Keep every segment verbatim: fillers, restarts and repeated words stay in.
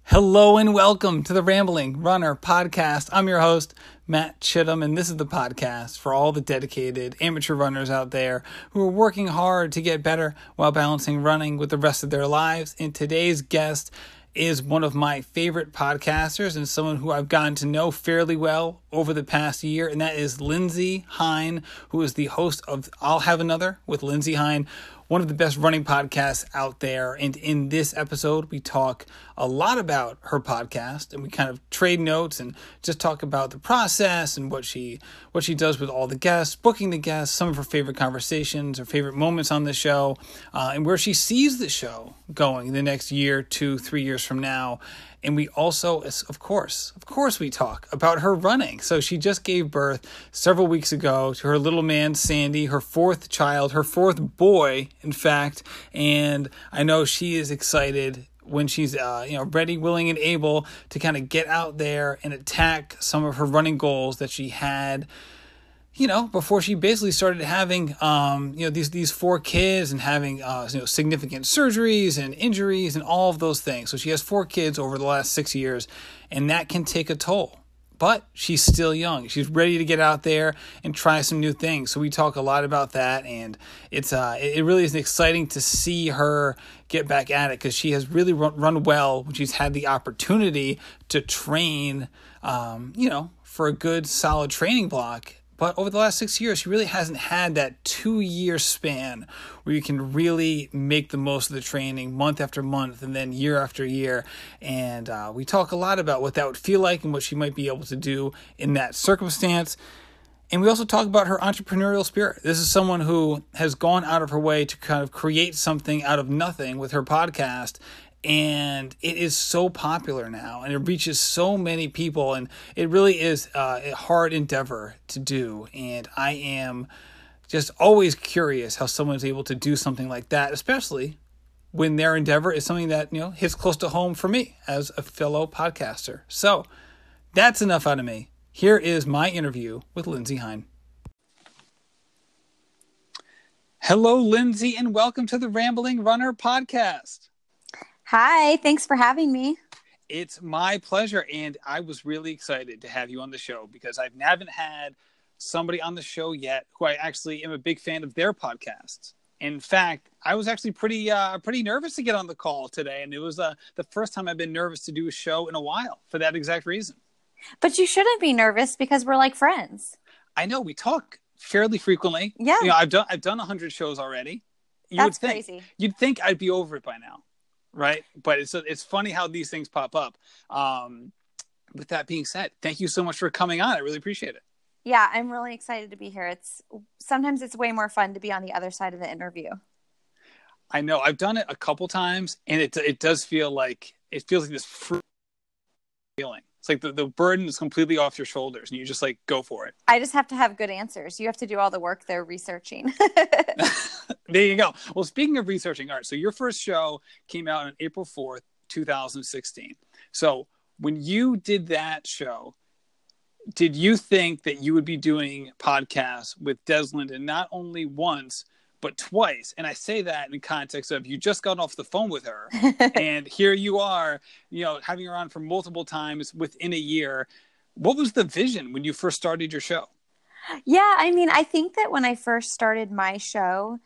Hello and welcome to the Rambling Runner Podcast. I'm your host, Matt Chittum, and this is the podcast for all the dedicated amateur runners out there who are working hard to get better while balancing running with the rest of their lives. And today's guest is one of my favorite podcasters and someone who I've gotten to know fairly well over the past year, and that is Lindsey Hein, who is the host of I'll Have Another with Lindsey Hein, one of the best running podcasts out there. And in this episode, we talk a lot about her podcast, and we kind of trade notes and just talk about the process and what she what she does with all the guests, booking the guests, some of her favorite conversations, her favorite moments on the show, uh, and where she sees the show going the next year, two, three years from now. And we also, of course, of course, we talk about her running. So she just gave birth several weeks ago to her little man, Sandy, her fourth child, her fourth boy, in fact. And I know she is excited when she's uh, you know, ready, willing, and able to kind of get out there and attack some of her running goals that she had, you know, before she basically started having, um, you know, these these four kids and having, uh, you know, significant surgeries and injuries and all of those things. So she has four kids over the last six years, and that can take a toll. But she's still young. She's ready to get out there and try some new things. So we talk a lot about that, and it's uh, it really is exciting to see her get back at it because she has really run, run well when she's had the opportunity to train, um, you know, for a good solid training block. But over the last six years, she really hasn't had that two-year span where you can really make the most of the training month after month and then year after year. And uh, we talk a lot about what that would feel like and what she might be able to do in that circumstance. And we also talk about her entrepreneurial spirit. This is someone who has gone out of her way to kind of create something out of nothing with her podcast. And it is so popular now, and it reaches so many people, and it really is uh, a hard endeavor to do. And I am just always curious how someone's able to do something like that, especially when their endeavor is something that, you know, hits close to home for me as a fellow podcaster. So that's enough out of me. Here is my interview with Lindsey Hein. Hello, Lindsey, and welcome to the Rambling Runner Podcast. Hi, thanks for having me. It's my pleasure, and I was really excited to have you on the show because I haven't had somebody on the show yet who I actually am a big fan of their podcasts. In fact, I was actually pretty uh, pretty nervous to get on the call today, and it was uh, the first time I've been nervous to do a show in a while for that exact reason. But you shouldn't be nervous because we're like friends. I know, we talk fairly frequently. Yeah. You know, I've done I've done one hundred shows already. You That's would think, crazy. You'd think I'd be over it by now. Right. But it's it's funny how these things pop up. Um, with that being said, thank you so much for coming on. I really appreciate it. Yeah, I'm really excited to be here. It's sometimes it's way more fun to be on the other side of the interview. I know I've done it a couple times, and it it does feel like it feels like this free feeling. It's like the, the burden is completely off your shoulders, and you just like go for it. I just have to have good answers. You have to do all the work there researching. There you go. Well, speaking of researching, all right, so your first show came out on April fourth, twenty sixteen. So when you did that show, did you think that you would be doing podcasts with Des Linden not only once, but twice? And I say that in context of you just got off the phone with her, and here you are, you know, having her on for multiple times within a year. What was the vision when you first started your show? Yeah, I mean, I think that when I first started my show,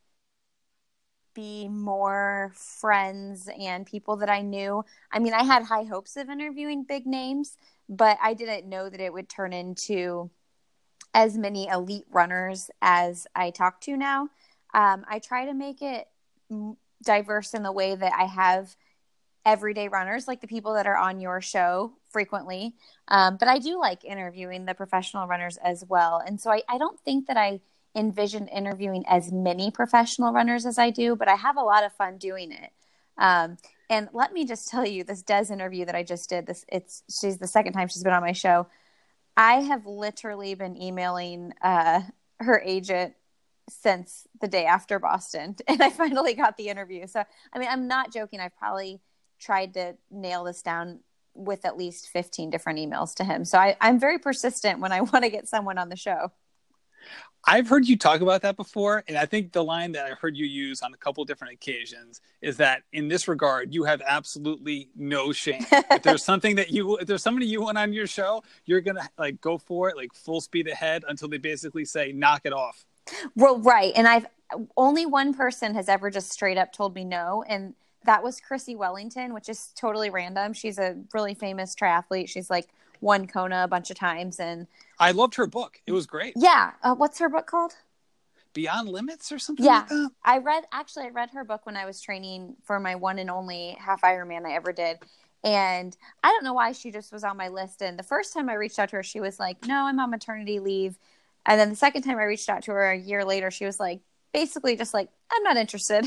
be more friends and people that I knew. I mean, I had high hopes of interviewing big names, but I didn't know that it would turn into as many elite runners as I talk to now. Um, I try to make it diverse in the way that I have everyday runners, like the people that are on your show frequently. Um, but I do like interviewing the professional runners as well. And so I, I don't think that I envisioned interviewing as many professional runners as I do, but I have a lot of fun doing it. Um, and let me just tell you, this Des interview that I just did, this it's she's the second time she's been on my show. I have literally been emailing uh, her agent since the day after Boston, and I finally got the interview. So, I mean, I'm not joking. I've probably tried to nail this down with at least fifteen different emails to him. So I, I'm very persistent when I want to get someone on the show. I've heard you talk about that before, and I think the line that I heard you use on a couple different occasions is that in this regard, you have absolutely no shame. If there's something that you, if there's somebody you want on your show, you're gonna like go for it, like full speed ahead until they basically say, knock it off. Well, right. And I've only one person has ever just straight up told me no. And that was Chrissy Wellington, which is totally random. She's a really famous triathlete. She's like won Kona a bunch of times. And I loved her book. It was great. Yeah. Uh, what's her book called? Beyond Limits or something yeah. like that? I read, actually, I read her book when I was training for my one and only half Ironman I ever did. And I don't know why she just was on my list. And the first time I reached out to her, she was like, no, I'm on maternity leave. And then the second time I reached out to her a year later, she was like, basically just like, I'm not interested.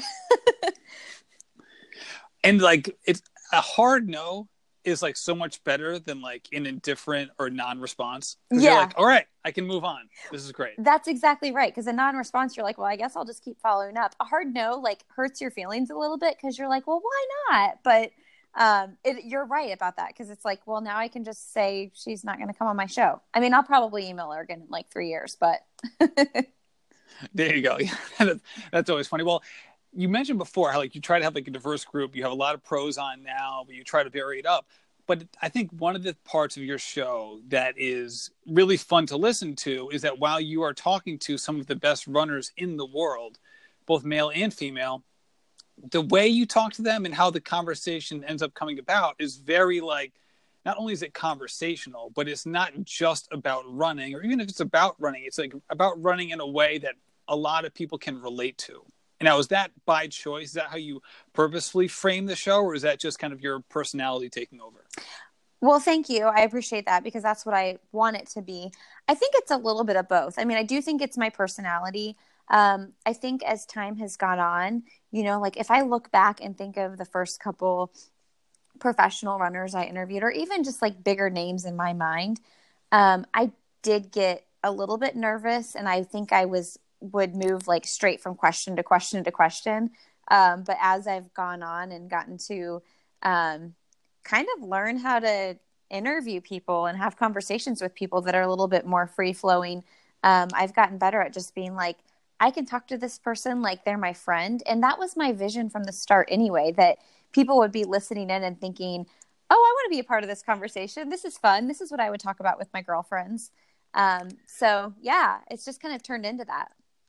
And like, it's a hard no is like so much better than like an indifferent or non-response. Yeah. You're like, all right, I can move on. This is great. That's exactly right. Because a non-response, you're like, well, I guess I'll just keep following up. A hard no, like hurts your feelings a little bit because you're like, well, why not? But um, it, you're right about that. Because it's like, well, now I can just say she's not going to come on my show. I mean, I'll probably email her again in like three years, but. There you go. that's, that's always funny. Well, you mentioned before how like you try to have like a diverse group. You have a lot of pros on now, but you try to vary it up. But I think one of the parts of your show that is really fun to listen to is that while you are talking to some of the best runners in the world, both male and female, the way you talk to them and how the conversation ends up coming about is very like, not only is it conversational, but it's not just about running, or even if it's about running, it's like about running in a way that a lot of people can relate to. And now, is that by choice? Is that how you purposefully frame the show, or is that just kind of your personality taking over? Well, thank you. I appreciate that because that's what I want it to be. I think it's a little bit of both. I mean, I do think it's my personality. Um, I think as time has gone on, you know, like if I look back and think of the first couple professional runners I interviewed, or even just like bigger names in my mind, um, I did get a little bit nervous, and I think I was would move like straight from question to question to question. Um, but as I've gone on and gotten to um, kind of learn how to interview people and have conversations with people that are a little bit more free flowing, um, I've gotten better at just being like, I can talk to this person like they're my friend. And that was my vision from the start anyway, that people would be listening in and thinking, oh, I want to be a part of this conversation. This is fun. This is what I would talk about with my girlfriends. Um, so yeah, it's just kind of turned into that.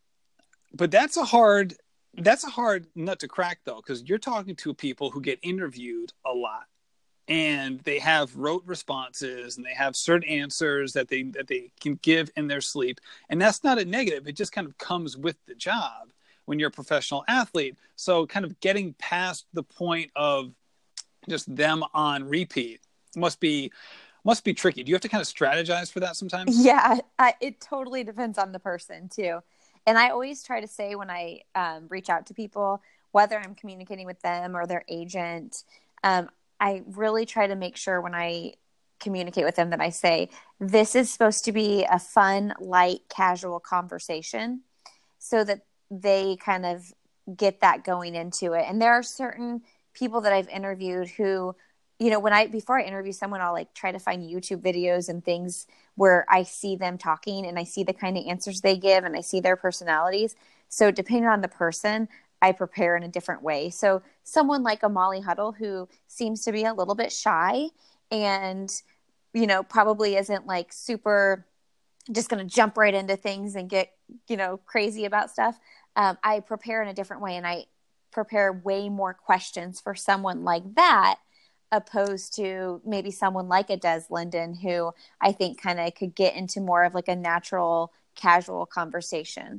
But that's a hard, that's a hard nut to crack though, because you're talking to people who get interviewed a lot, and they have rote responses, and they have certain answers that they that they can give in their sleep, and that's not a negative. It just kind of comes with the job when you're a professional athlete. So, kind of getting past the point of just them on repeat must be must be tricky. Do you have to kind of strategize for that sometimes? Yeah, I, it totally depends on the person too. And I always try to say when I um, reach out to people, whether I'm communicating with them or their agent, um, I really try to make sure when I communicate with them that I say, this is supposed to be a fun, light, casual conversation, so that they kind of get that going into it. And there are certain people that I've interviewed who, you know, when I, before I interview someone, I'll like try to find YouTube videos and things where I see them talking and I see the kind of answers they give and I see their personalities. So depending on the person, I prepare in a different way. So someone like a Molly Huddle, who seems to be a little bit shy and, you know, probably isn't like super just going to jump right into things and get, you know, crazy about stuff. Um, I prepare in a different way, and I prepare way more questions for someone like that, opposed to maybe someone like a Des Linden, who I think kind of could get into more of like a natural, casual conversation.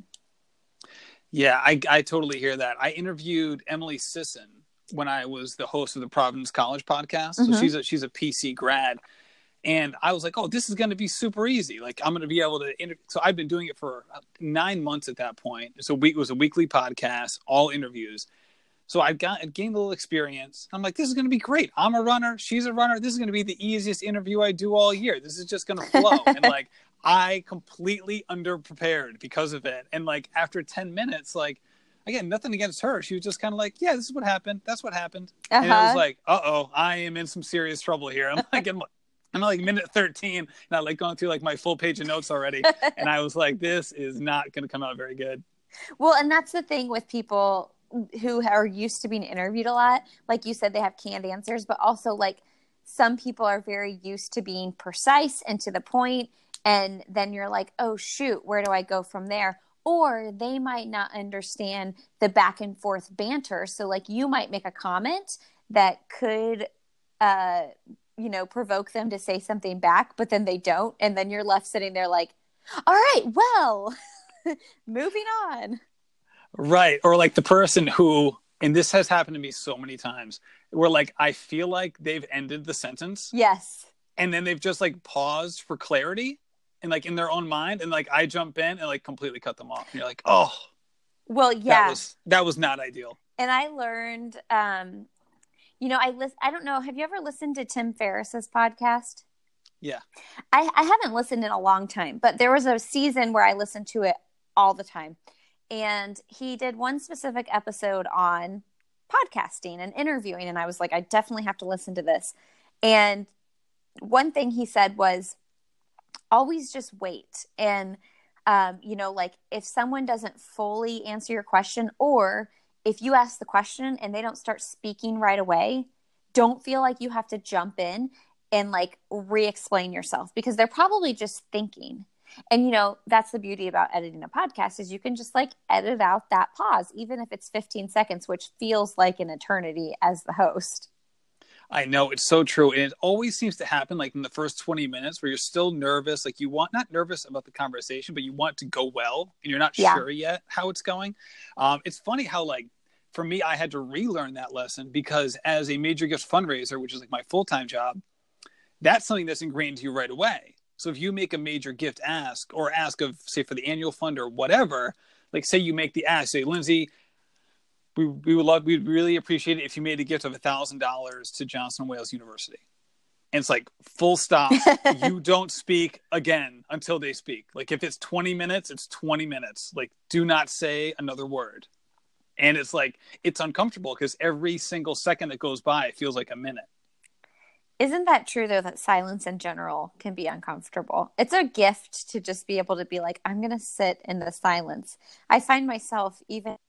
Yeah, I, I totally hear that. I interviewed Emily Sisson when I was the host of the Providence College podcast. Mm-hmm. So she's a, she's a P C grad. And I was like, oh, this is going to be super easy. Like, I'm going to be able to inter-. So I've been doing it for nine months at that point. So we, it was a weekly podcast, all interviews. So I got I gained a little experience. I'm like, this is going to be great. I'm a runner. She's a runner. This is going to be the easiest interview I do all year. This is just going to flow. And like, I completely underprepared because of it. And like, after ten minutes, like, again, nothing against her. She was just kind of like, yeah, this is what happened. That's what happened. Uh-huh. And I was like, uh-oh, I am in some serious trouble here. I'm like, I'm I'm like minute thirteen, and I like going through like my full page of notes already, and I was like, this is not going to come out very good. Well, and that's the thing with people who are used to being interviewed a lot. Like you said, they have canned answers, but also like some people are very used to being precise and to the point, and then you're like, oh shoot, where do I go from there? Or they might not understand the back and forth banter. So like you might make a comment that could, uh, you know, provoke them to say something back, but then they don't. And then you're left sitting there like, all right, well, moving on. Right. Or like the person who, and this has happened to me so many times, where like I feel like they've ended the sentence. Yes. And then they've just like paused for clarity and like in their own mind. And like I jump in and like completely cut them off. And you're like, oh, well, yeah, that was, that was not ideal. And I learned, um, you know, I list, I don't know. Have you ever listened to Tim Ferriss's podcast? Yeah. I, I haven't listened in a long time, but there was a season where I listened to it all the time. And he did one specific episode on podcasting and interviewing. And I was like, I definitely have to listen to this. And one thing he said was always just wait. And, um, you know, like if someone doesn't fully answer your question, or if you ask the question and they don't start speaking right away, don't feel like you have to jump in and like re-explain yourself, because they're probably just thinking. And, you know, that's the beauty about editing a podcast is you can just like edit out that pause, even if it's fifteen seconds, which feels like an eternity as the host. I know, it's so true. And it always seems to happen like in the first twenty minutes where you're still nervous. Like you want, not nervous about the conversation, but you want to go well and you're not yeah. sure yet how it's going. Um, it's funny how like, for me, I had to relearn that lesson because as a major gift fundraiser, which is like my full-time job, that's something that's ingrained to you right away. So if you make a major gift ask or ask of, say, for the annual fund or whatever, like say you make the ask, say, Lindsay, we we would love, we'd really appreciate it if you made a gift of a thousand dollars to Johnson and Wales University. And it's like full stop. You don't speak again until they speak. Like if it's twenty minutes, it's twenty minutes. Like do not say another word. And it's like, it's uncomfortable because every single second that goes by, it feels like a minute. Isn't that true, though, that silence in general can be uncomfortable? It's a gift to just be able to be like, I'm going to sit in the silence. I find myself, even in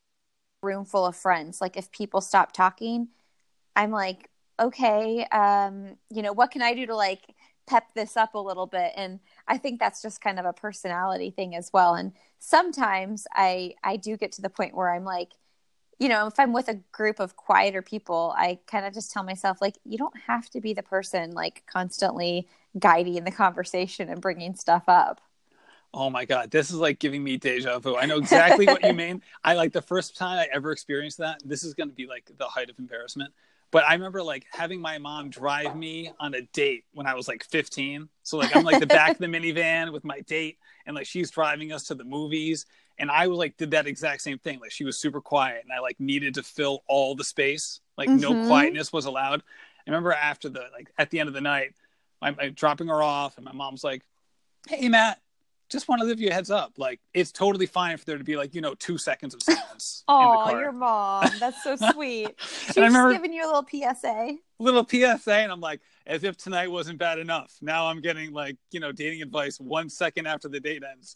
a room full of friends, like if people stop talking, I'm like, okay, um, you know, what can I do to like pep this up a little bit? And I think that's just kind of a personality thing as well. And sometimes I, I do get to the point where I'm like, you know, if I'm with a group of quieter people, I kind of just tell myself, like, you don't have to be the person, like, constantly guiding the conversation and bringing stuff up. Oh, my God. This is, like, giving me deja vu. I know exactly what you mean. I, like, the first time I ever experienced that, this is going to be, like, the height of embarrassment. But I remember, like, having my mom drive me on a date when I was, like, fifteen. So, like, I'm, like, the back of the minivan with my date. And, like, she's driving us to the movies. And I was, like, did that exact same thing. Like, she was super quiet. And I, like, needed to fill all the space. Like, mm-hmm. no quietness was allowed. I remember after the, like, at the end of the night, I'm, I'm dropping her off. And my mom's like, hey, Matt, just want to give you a heads up. Like, it's totally fine for there to be, like, you know, two seconds of silence. Oh, your mom. That's so sweet. She's just giving you a little P S A. Little P S A. And I'm like, as if tonight wasn't bad enough. Now I'm getting, like, you know, dating advice one second after the date ends.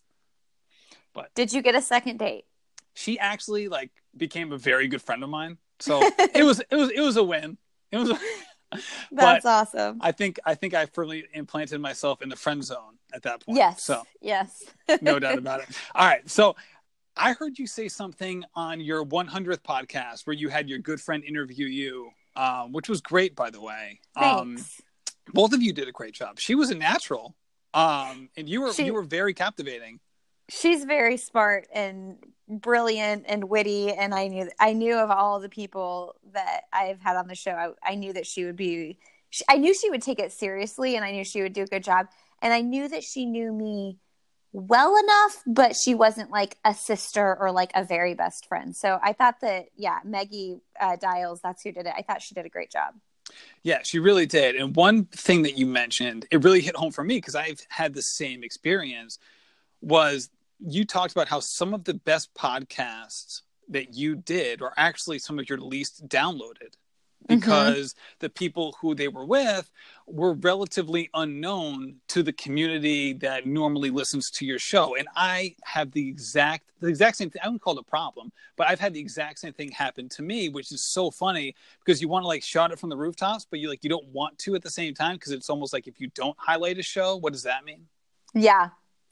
But did you get a second date? She actually, like, became a very good friend of mine. So it was, it was, it was a win. It was a That's awesome. I think I think I firmly implanted myself in the friend zone at that point. Yes. So yes. No doubt about it. All right. So I heard you say something on your one hundredth podcast where you had your good friend interview you, um, which was great, by the way. Thanks. Um, both of you did a great job. She was a natural, um, and you were she, you were very captivating. She's very smart and brilliant and witty, and I knew I knew of all the people that I've had on the show. I, I knew that she would be. She, I knew she would take it seriously, and I knew she would do a good job. And I knew that she knew me well enough, but she wasn't like a sister or like a very best friend. So I thought that, yeah, Maggie uh, Dials, that's who did it. I thought she did a great job. Yeah, she really did. And one thing that you mentioned, it really hit home for me because I've had the same experience, was you talked about how some of the best podcasts that you did are actually some of your least downloaded. because mm-hmm. the people who they were with were relatively unknown to the community that normally listens to your show. And I have the exact, the exact same thing. I wouldn't call it a problem, but I've had the exact same thing happen to me, which is so funny because you want to like shout it from the rooftops, but you like, you don't want to at the same time. Cause it's almost like if you don't highlight a show, what does that mean? Yeah.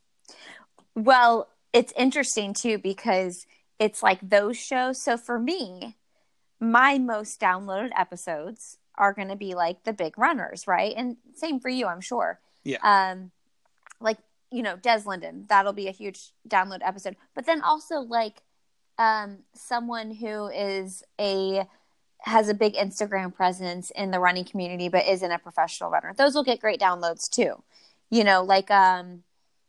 Well, it's interesting too, because it's like those shows. So for me, my most downloaded episodes are going to be like the big runners, right? And same for you, I'm sure. Yeah. Um, like, you know, Des Linden, that'll be a huge download episode. But then also like um, someone who is a has a big Instagram presence in the running community, but isn't a professional runner. Those will get great downloads too. You know, like um,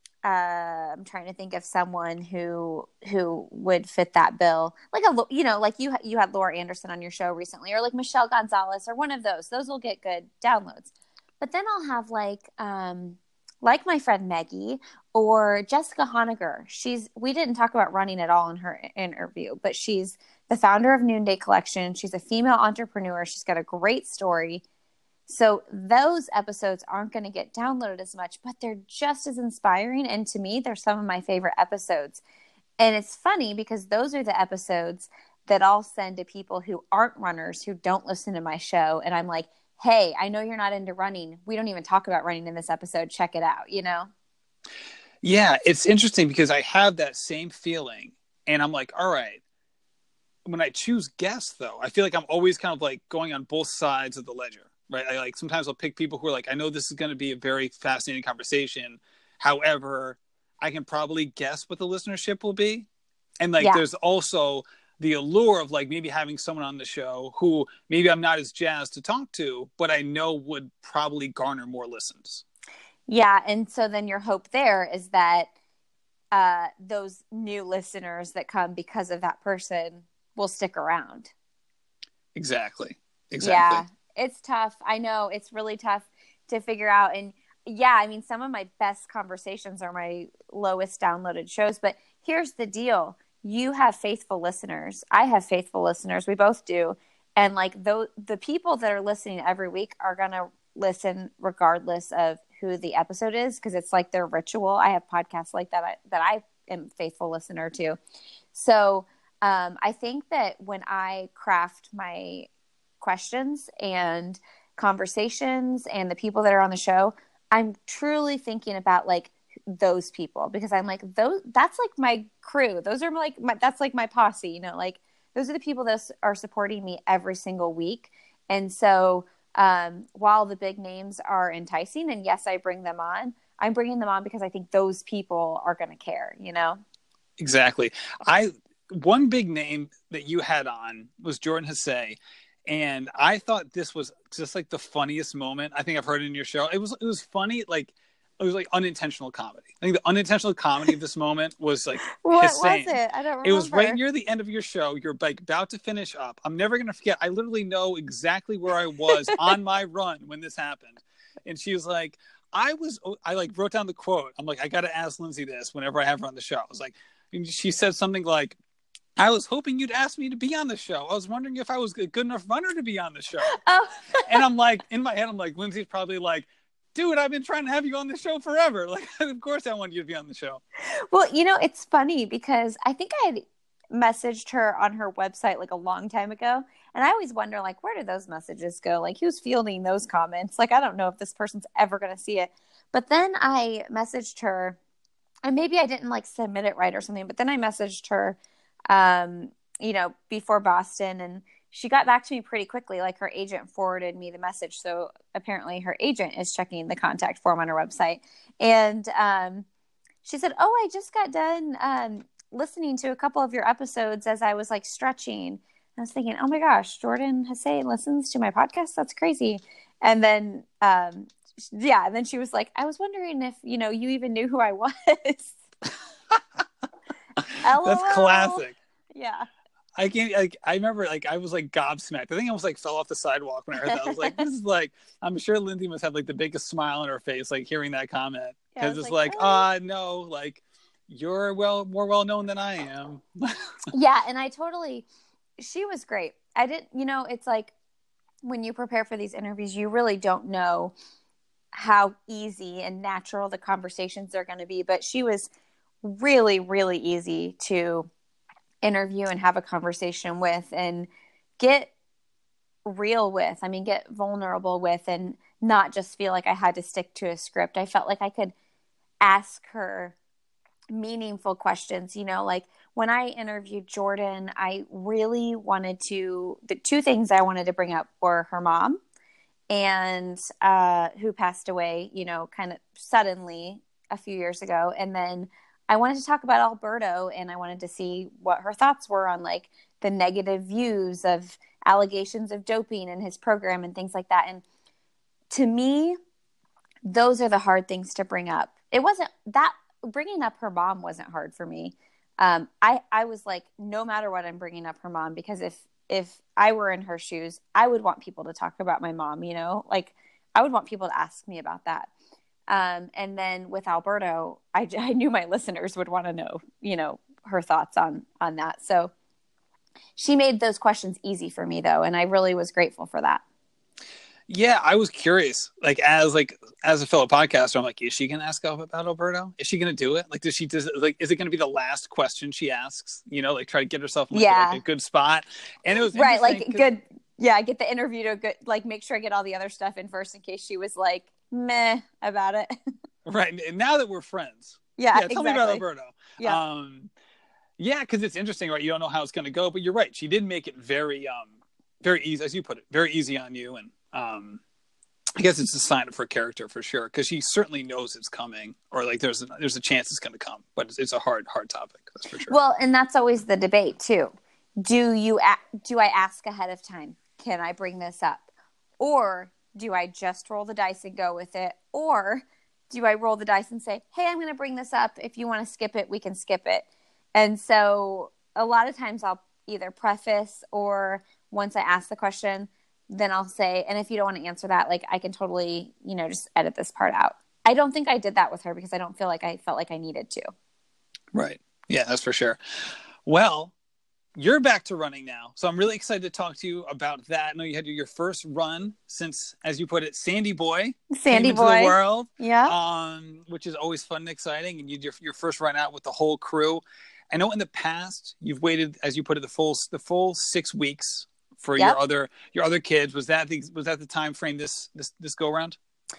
uh, I'm trying to think of someone who who would fit that bill. Like a you know, like you you had Laura Anderson on your show recently, or like Michelle Gonzalez, or one of those. Those will get good downloads. But then I'll have like um, like my friend Maggie or Jessica Honegger. She's we didn't talk about running at all in her interview, but she's the founder of Noonday Collection. She's a female entrepreneur. She's got a great story. So those episodes aren't going to get downloaded as much, but they're just as inspiring. And to me, they're some of my favorite episodes. And it's funny because those are the episodes that I'll send to people who aren't runners, who don't listen to my show. And I'm like, hey, I know you're not into running. We don't even talk about running in this episode. Check it out, you know? Yeah, it's interesting because I have that same feeling. And I'm like, all right. When I choose guests, though, I feel like I'm always kind of like going on both sides of the ledger. Right. I like sometimes I'll pick people who are like, I know this is going to be a very fascinating conversation. However, I can probably guess what the listenership will be. And like, yeah. There's also the allure of like maybe having someone on the show who maybe I'm not as jazzed to talk to, but I know would probably garner more listens. Yeah. And so then your hope there is that uh, those new listeners that come because of that person will stick around. Exactly. Exactly. Yeah. It's tough. I know it's really tough to figure out. And yeah, I mean, some of my best conversations are my lowest downloaded shows, but here's the deal. You have faithful listeners. I have faithful listeners. We both do. And like those, the people that are listening every week are going to listen regardless of who the episode is. Cause it's like their ritual. I have podcasts like that, I, that I am a faithful listener to. So um, I think that when I craft my questions and conversations and the people that are on the show, I'm truly thinking about like those people, because I'm like, those, that's like my crew. Those are like, my, that's like my posse, you know, like those are the people that are supporting me every single week. And so um, while the big names are enticing, and yes, I bring them on, I'm bringing them on because I think those people are going to care, you know? Exactly. I, one big name that you had on was Jordan Hasay. And I thought this was just like the funniest moment I think I've heard in your show. It was it was funny, like it was like unintentional comedy. I think the unintentional comedy of this moment was like what Hussein. was it? I don't remember. It was right near the end of your show. You're like about to finish up. I'm never gonna forget. I literally know exactly where I was on my run when this happened. And she was like, I was I like wrote down the quote. I'm like, I gotta ask Lindsay this whenever I have her on the show. I was like, and she said something like, I was hoping you'd ask me to be on the show. I was wondering if I was a good enough runner to be on the show. Oh. And I'm like, in my head, I'm like, Lindsay's probably like, dude, I've been trying to have you on the show forever. Like, of course I want you to be on the show. Well, you know, it's funny because I think I had messaged her on her website like a long time ago. And I always wonder, like, where did those messages go? Like, who's fielding those comments? Like, I don't know if this person's ever going to see it. But then I messaged her, and maybe I didn't like submit it right or something, but then I messaged her um, you know, before Boston, and she got back to me pretty quickly. Like her agent forwarded me the message. So apparently her agent is checking the contact form on her website. And, um, she said, oh, I just got done, um, listening to a couple of your episodes as I was like stretching. And I was thinking, oh my gosh, Jordan Hasay listens to my podcast. That's crazy. And then, um, yeah. And then she was like, I was wondering if, you know, you even knew who I was. That's classic. Yeah. I can't, like, I remember, like, I was, like, gobsmacked. I think I almost, like, fell off the sidewalk when I heard that. I was like, this is, like, I'm sure Lindsay must have, like, the biggest smile on her face, like, hearing that comment. Because yeah, it's like, ah, like, oh. uh, no, like, you're well more well-known than I am. Yeah, and I totally, she was great. I didn't, you know, it's like, when you prepare for these interviews, you really don't know how easy and natural the conversations are going to be. But she was really, really easy to interview and have a conversation with and get real with. I mean, get vulnerable with, and not just feel like I had to stick to a script. I felt like I could ask her meaningful questions. You know, like when I interviewed Jordan, I really wanted to, the two things I wanted to bring up were her mom and uh, who passed away, you know, kind of suddenly a few years ago. And then I wanted to talk about Alberto, and I wanted to see what her thoughts were on like the negative views of allegations of doping in his program and things like that. And to me, those are the hard things to bring up. It wasn't that bringing up her mom wasn't hard for me. Um, I, I was like, no matter what, I'm bringing up her mom, because if, if I were in her shoes, I would want people to talk about my mom, you know, like I would want people to ask me about that. Um, and then with Alberto, I, I knew my listeners would want to know, you know, her thoughts on, on that. So she made those questions easy for me though. And I really was grateful for that. Yeah, I was curious. Like as like as a fellow podcaster, I'm like, is she gonna ask about Alberto? Is she gonna do it? Like, does she does like is it gonna be the last question she asks? You know, like try to get herself in like, yeah. like a good spot. And it was right, like good. Yeah, I get the interview to good. Like make sure I get all the other stuff in first in case she was like meh about it. Right. And now that we're friends, yeah, yeah. Tell exactly. me about Alberto. Yeah, um, yeah, because it's interesting, right? You don't know how it's gonna go, but you're right. She did make it very, um, very easy, as you put it, very easy on you, and. Um, I guess it's a sign of her character for sure, because she certainly knows it's coming, or like there's a, there's a chance it's going to come, but it's, it's a hard, hard topic. That's for sure. Well, and that's always the debate too. Do you a- do I ask ahead of time? Can I bring this up, or do I just roll the dice and go with it, or do I roll the dice and say, "Hey, I'm going to bring this up. If you want to skip it, we can skip it." And so a lot of times I'll either preface, or once I ask the question, then I'll say, and if you don't want to answer that, like I can totally, you know, just edit this part out. I don't think I did that with her because I don't feel like I felt like I needed to. Right. Yeah, that's for sure. Well, you're back to running now. So I'm really excited to talk to you about that. I know you had your first run since, as you put it, Sandy Boy. Sandy came Boy. Into the world. Yeah. Um, which is always fun and exciting. And you did your, your first run out with the whole crew. I know in the past you've waited, as you put it, the full, the full six weeks for yep. your other your other kids. Was that the was that the time frame this this this go around?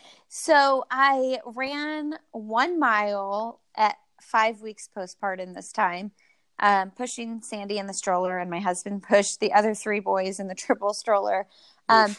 So I ran one mile at five weeks postpartum this time, um, pushing Sandy in the stroller, and my husband pushed the other three boys in the triple stroller. Um,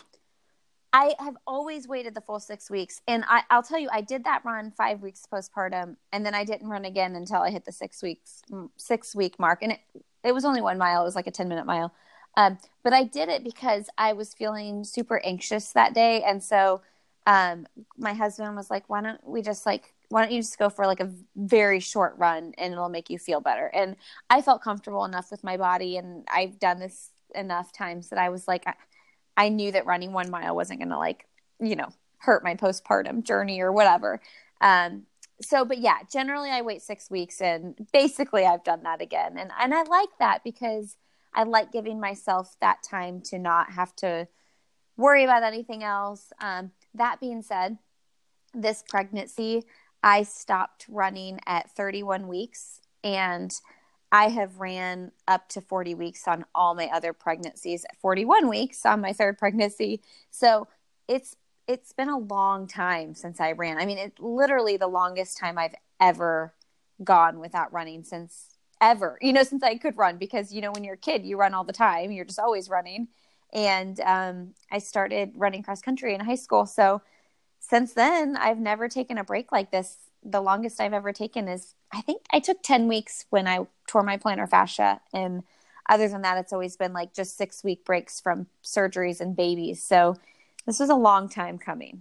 I have always waited the full six weeks, and I, I'll tell you, I did that run five weeks postpartum, and then I didn't run again until I hit the six weeks six week mark, and it it was only one mile. It was like a ten minute mile. Um, but I did it because I was feeling super anxious that day. And so um, my husband was like, why don't we just like, why don't you just go for like a very short run and it'll make you feel better. And I felt comfortable enough with my body, and I've done this enough times that I was like, I, I knew that running one mile wasn't going to like, you know, hurt my postpartum journey or whatever. Um, so, but yeah, generally I wait six weeks and basically I've done that again. And, and I like that because I like giving myself that time to not have to worry about anything else. Um, that being said, this pregnancy, I stopped running at thirty-one weeks, and I have ran up to forty weeks on all my other pregnancies, forty-one weeks on my third pregnancy. So it's it's been a long time since I ran. I mean, it's literally the longest time I've ever gone without running since ever, you know, since I could run, because, you know, when you're a kid, you run all the time. You're just always running. And um, I started running cross country in high school. So since then, I've never taken a break like this. The longest I've ever taken is, I think I took ten weeks when I tore my plantar fascia. And other than that, it's always been like just six week breaks from surgeries and babies. So this was a long time coming.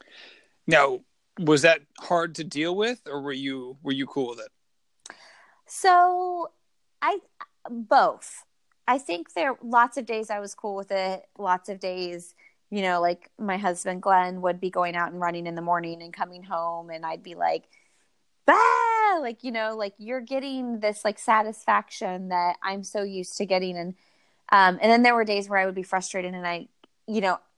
Now, was that hard to deal with, or were you, were you cool with it? So I, both. I think there lots of days I was cool with it. Lots of days, you know, like my husband, Glenn, would be going out and running in the morning and coming home, and I'd be like, bah, like, you know, like you're getting this like satisfaction that I'm so used to getting. And, um, and then there were days where I would be frustrated, and I, you know,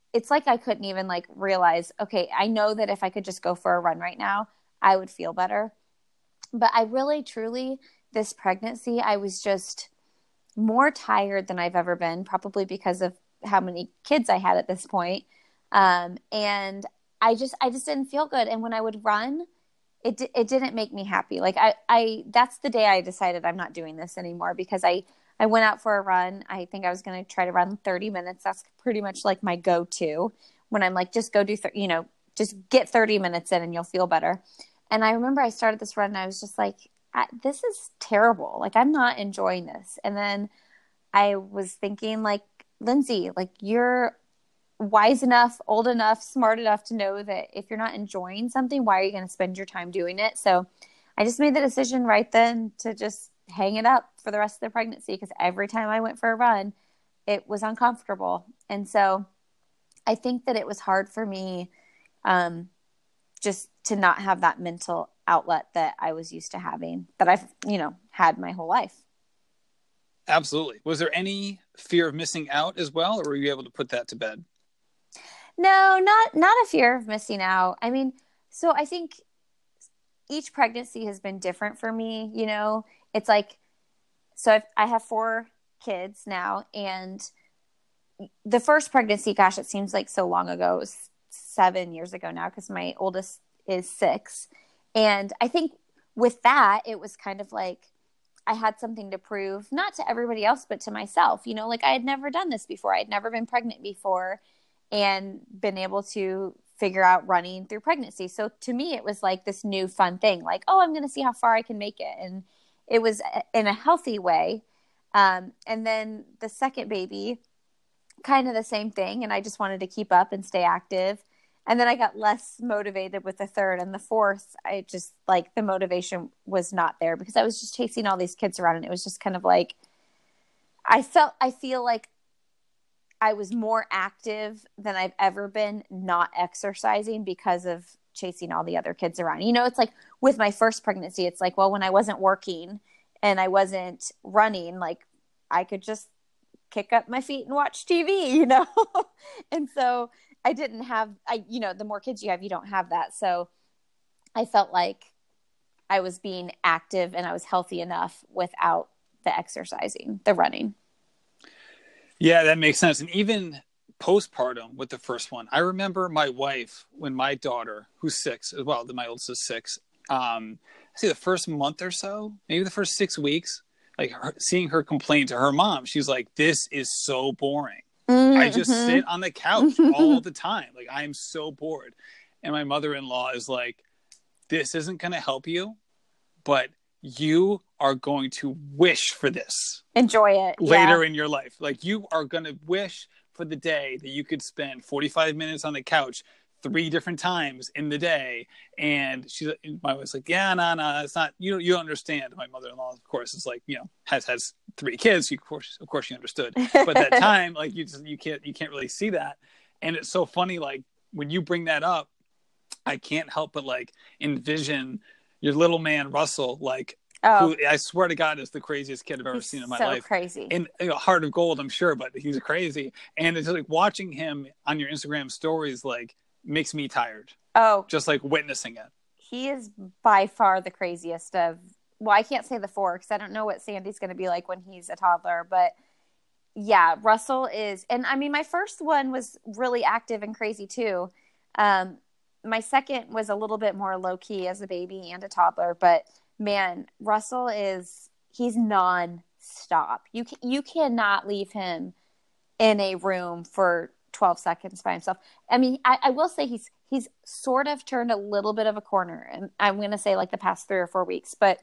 it's like I couldn't even like realize, okay, I know that if I could just go for a run right now, I would feel better. But I really, truly, this pregnancy, I was just more tired than I've ever been, probably because of how many kids I had at this point. Um, and I just, I just didn't feel good. And when I would run, it, it didn't make me happy. Like I, I, that's the day I decided I'm not doing this anymore, because I, I went out for a run. I think I was going to try to run thirty minutes. That's pretty much like my go-to when I'm like, just go do, th- you know, just get thirty minutes in and you'll feel better. And I remember I started this run and I was just like, I, this is terrible. Like, I'm not enjoying this. And then I was thinking like, Lindsay, like you're wise enough, old enough, smart enough to know that if you're not enjoying something, why are you going to spend your time doing it? So I just made the decision right then to just hang it up for the rest of the pregnancy, because every time I went for a run, it was uncomfortable. And so I think that it was hard for me um, just to not have that mental outlet that I was used to having, that I've, you know, had my whole life. Absolutely. Was there any fear of missing out as well, or were you able to put that to bed? No, not not a fear of missing out. I mean, so I think each pregnancy has been different for me. You know, it's like, so I've, I have four kids now, and the first pregnancy, gosh, it seems like so long ago. It was seven years ago now, because my oldest is six. And I think with that, it was kind of like I had something to prove, not to everybody else, but to myself. You know, like I had never done this before. I had never been pregnant before and been able to figure out running through pregnancy. So to me, it was like this new fun thing, like, oh, I'm going to see how far I can make it. And it was in a healthy way. Um, and then the second baby, kind of the same thing. And I just wanted to keep up and stay active. And then I got less motivated with the third and the fourth. I just like the motivation was not there, because I was just chasing all these kids around. And it was just kind of like, I felt, I feel like I was more active than I've ever been not exercising because of chasing all the other kids around. You know, it's like with my first pregnancy, it's like, well, when I wasn't working and I wasn't running, like I could just kick up my feet and watch T V, you know? And so I didn't have, I, you know, the more kids you have, you don't have that. So I felt like I was being active and I was healthy enough without the exercising, the running. Yeah, that makes sense. And even postpartum with the first one, I remember my wife, when my daughter, who's six as well, my oldest is six, um, I say the first month or so, maybe the first six weeks, like her, seeing her complain to her mom, she's like, this is so boring. Mm-hmm. I just sit on the couch all the time. Like, I'm so bored. And my mother-in-law is like, this isn't going to help you, but you are going to wish for this. Enjoy it. Later yeah. in your life. Like, you are going to wish for the day that you could spend forty-five minutes on the couch three different times in the day. And she's, my wife's like, yeah, no, nah, no, nah, it's not, you you don't understand. My mother-in-law, of course, is like, you know, has, has three kids. You, of course, of course she understood. But at that time, like, you just, you can't, you can't really see that. And it's so funny, like, when you bring that up, I can't help but like envision your little man, Russell, like, oh. who I swear to God is the craziest kid I've ever he's seen in my so life. Crazy. And, you know, heart of gold, I'm sure, but he's crazy. And it's like watching him on your Instagram stories, like, makes me tired. Oh, just like witnessing it. He is by far the craziest of, well, I can't say the four because I don't know what Sandy's going to be like when he's a toddler, but yeah, Russell is, and I mean, my first one was really active and crazy too. Um, my second was a little bit more low key as a baby and a toddler, but man, Russell is, he's non-stop. You can, you cannot leave him in a room for twelve seconds by himself. I mean, I, I will say he's, he's sort of turned a little bit of a corner, and I'm going to say like the past three or four weeks, but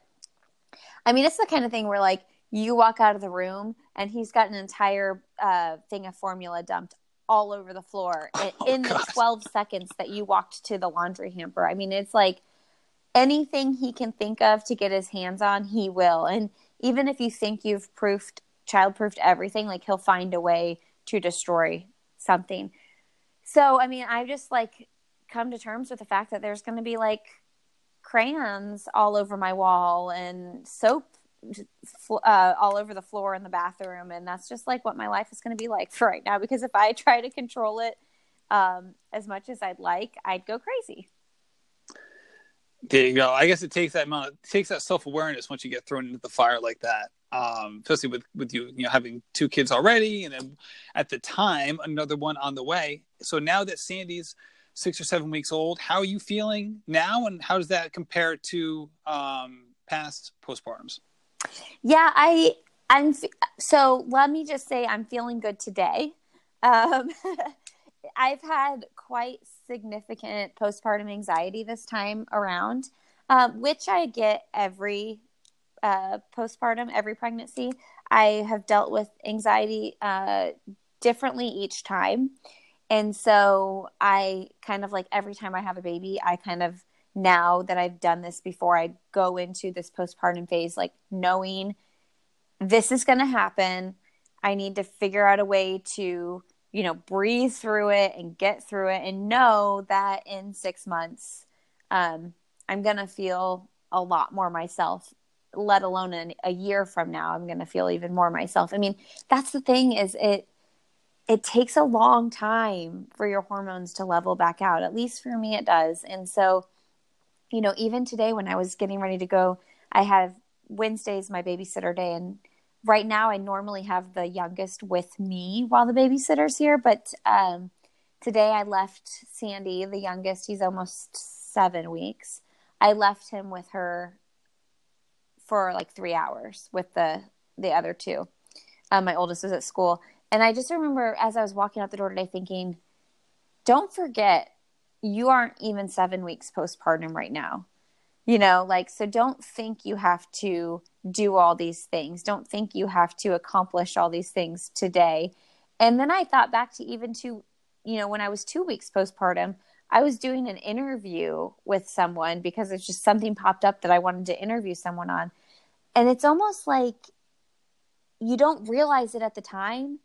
I mean, it's the kind of thing where like you walk out of the room and he's got an entire uh, thing of formula dumped all over the floor in, oh, in the twelve seconds that you walked to the laundry hamper. I mean, it's like anything he can think of to get his hands on, he will. And even if you think you've proofed, child-proofed everything, like he'll find a way to destroy something. So, I mean, I've just like come to terms with the fact that there's going to be like crayons all over my wall and soap uh, all over the floor in the bathroom. And that's just like what my life is going to be like for right now, because if I try to control it, um, as much as I'd like, I'd go crazy. There you go. I guess it takes that amount, it takes that self awareness once you get thrown into the fire like that. Um, especially with, with you, you know, having two kids already, and then at the time another one on the way. So now that Sandy's six or seven weeks old, how are you feeling now, and how does that compare to um, past postpartums? Yeah, I I'm so let me just say I'm feeling good today. Um, I've had quite significant postpartum anxiety this time around, um, which I get every uh, postpartum, every pregnancy. I have dealt with anxiety uh, differently each time. And so I kind of like every time I have a baby, I kind of, now that I've done this before, I go into this postpartum phase, like knowing this is going to happen. I need to figure out a way to, you know, breathe through it and get through it and know that in six months, um, I'm going to feel a lot more myself, let alone in a year from now, I'm going to feel even more myself. I mean, that's the thing is it, it takes a long time for your hormones to level back out. At least for me, it does. And so, you know, even today when I was getting ready to go, I have Wednesday's my babysitter day. And right now I normally have the youngest with me while the babysitter's here. But um, today I left Sandy, the youngest. He's almost seven weeks. I left him with her for like three hours with the, the other two. Um, my oldest was at school. And I just remember as I was walking out the door today thinking, don't forget, you aren't even seven weeks postpartum right now. You know, like, so don't think you have to do all these things. Don't think you have to accomplish all these things today. And then I thought back to even to, you know, when I was two weeks postpartum, I was doing an interview with someone because it's just something popped up that I wanted to interview someone on. And it's almost like you don't realize it at the time,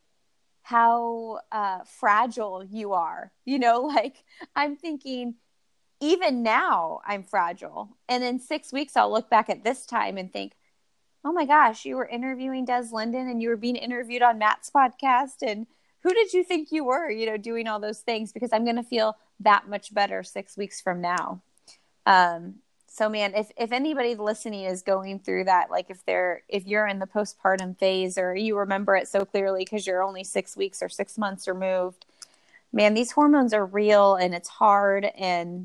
how uh, fragile you are. You know, like I'm thinking, even now I'm fragile. And in six weeks, I'll look back at this time and think, oh my gosh, you were interviewing Des Linden and you were being interviewed on Matt's podcast. And who did you think you were, you know, doing all those things? Because I'm going to feel that much better six weeks from now. Um, so man, if, if anybody listening is going through that, like if they're, if you're in the postpartum phase or you remember it so clearly because you're only six weeks or six months removed, man, these hormones are real and it's hard, and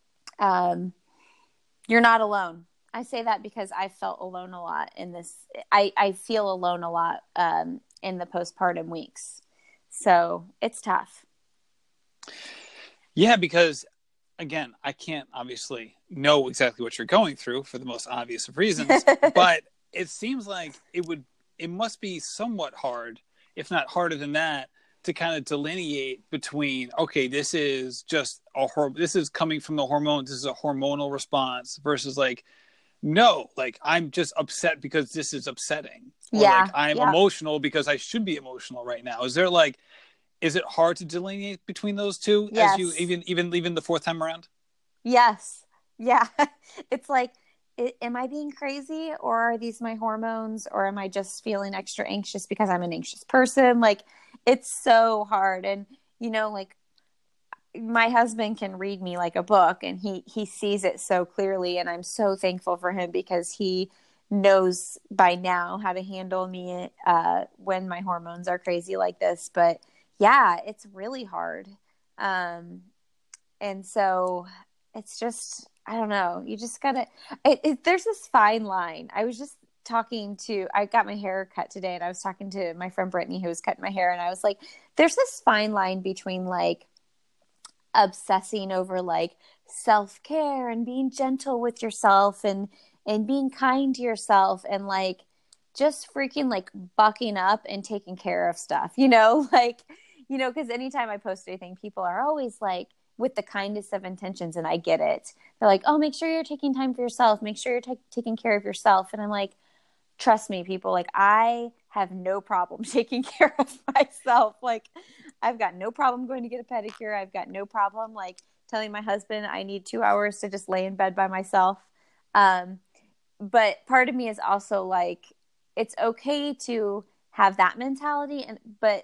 um, you're not alone. I say that because I felt alone a lot in this. I, I feel alone a lot um, in the postpartum weeks. So it's tough. Yeah, because again, I can't obviously know exactly what you're going through for the most obvious of reasons, but it seems like it would, it must be somewhat hard, if not harder than that, to kind of delineate between, okay, this is just a hor- this is coming from the hormones, this is a hormonal response versus like, no, like I'm just upset because this is upsetting. Or Yeah, like I'm yeah. emotional because I should be emotional right now. Is there like, is it hard to delineate between those two Yes. as you even even even the fourth time around? Yes. Yeah. It's like, it, am I being crazy, or are these my hormones, or am I just feeling extra anxious because I'm an anxious person? Like, it's so hard. And, you know, like my husband can read me like a book, and he, he sees it so clearly. And I'm so thankful for him because he knows by now how to handle me uh, when my hormones are crazy like this. But yeah, it's really hard. Um, and so it's just, I don't know. You just gotta, it, it, there's this fine line. I was just talking to, I got my hair cut today, and I was talking to my friend Brittany, who was cutting my hair. And I was like, there's this fine line between like obsessing over like self-care and being gentle with yourself and, and being kind to yourself, and like just freaking like bucking up and taking care of stuff, you know, like, you know, because anytime I post anything, people are always like, with the kindest of intentions, and I get it. They're like, oh, make sure you're taking time for yourself. Make sure you're t- taking care of yourself. And I'm like, trust me, people, like I have no problem taking care of myself. Like I've got no problem going to get a pedicure. I've got no problem like telling my husband I need two hours to just lay in bed by myself. Um, but part of me is also like, it's okay to have that mentality. And, but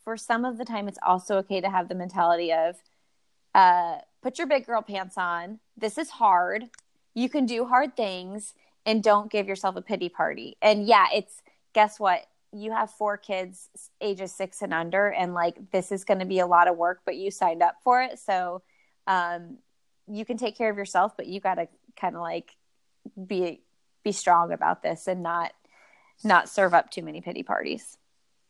for some of the time, it's also okay to have the mentality of, uh, put your big girl pants on. This is hard. You can do hard things, and don't give yourself a pity party. And yeah, it's, guess what? You have four kids ages six and under, and like, this is going to be a lot of work, but you signed up for it. So, um, you can take care of yourself, but you got to kind of like be, be strong about this and not, not serve up too many pity parties.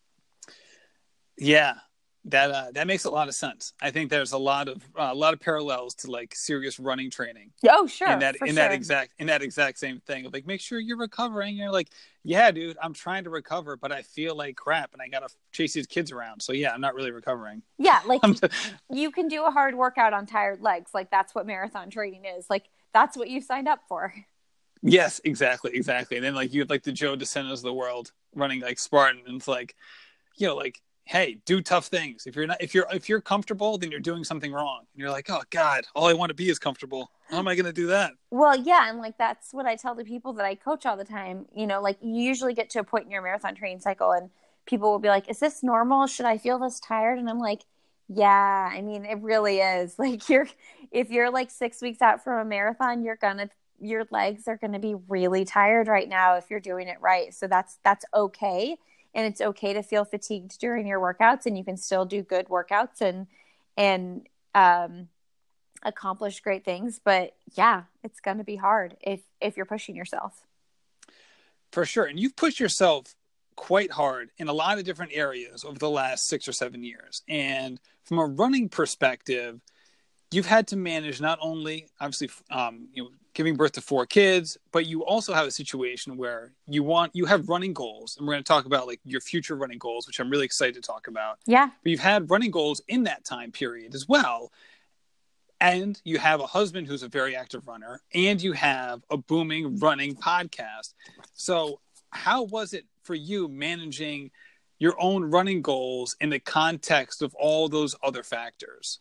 Yeah, that uh, that makes a lot of sense. I think there's a lot of uh, a lot of parallels to like serious running training. Oh, sure. In that for in sure. that exact in that exact same thing of like, make sure you're recovering. You're like, yeah, dude, I'm trying to recover, but I feel like crap, and I gotta chase these kids around. So yeah, I'm not really recovering. Yeah, like you can do a hard workout on tired legs. Like, that's what marathon training is. Like, that's what you signed up for. Yes, exactly, exactly. And then like you have like the Joe DeSantis of the world running like Spartan, and it's like, you know, like, hey, do tough things. If you're not, if you're, if you're comfortable, then you're doing something wrong. And you're like, oh God, all I want to be is comfortable. How am I going to do that? Well, yeah. And like, that's what I tell the people that I coach all the time. You know, like, you usually get to a point in your marathon training cycle and people will be like, is this normal? Should I feel this tired? And I'm like, yeah, I mean, it really is. Like, you're, if you're like six weeks out from a marathon, you're going to, your legs are going to be really tired right now if you're doing it right. So that's, that's okay. And it's okay to feel fatigued during your workouts, and you can still do good workouts and, and, um, accomplish great things. But yeah, it's going to be hard if, if you're pushing yourself. For sure. And you've pushed yourself quite hard in a lot of different areas over the last six or seven years. And from a running perspective, you've had to manage not only obviously, um, you know, giving birth to four kids, but you also have a situation where you want, you have running goals, and we're going to talk about like your future running goals, which I'm really excited to talk about. Yeah. But you've had running goals in that time period as well. And you have a husband who's a very active runner, and you have a booming running podcast. So how was it for you managing your own running goals in the context of all those other factors?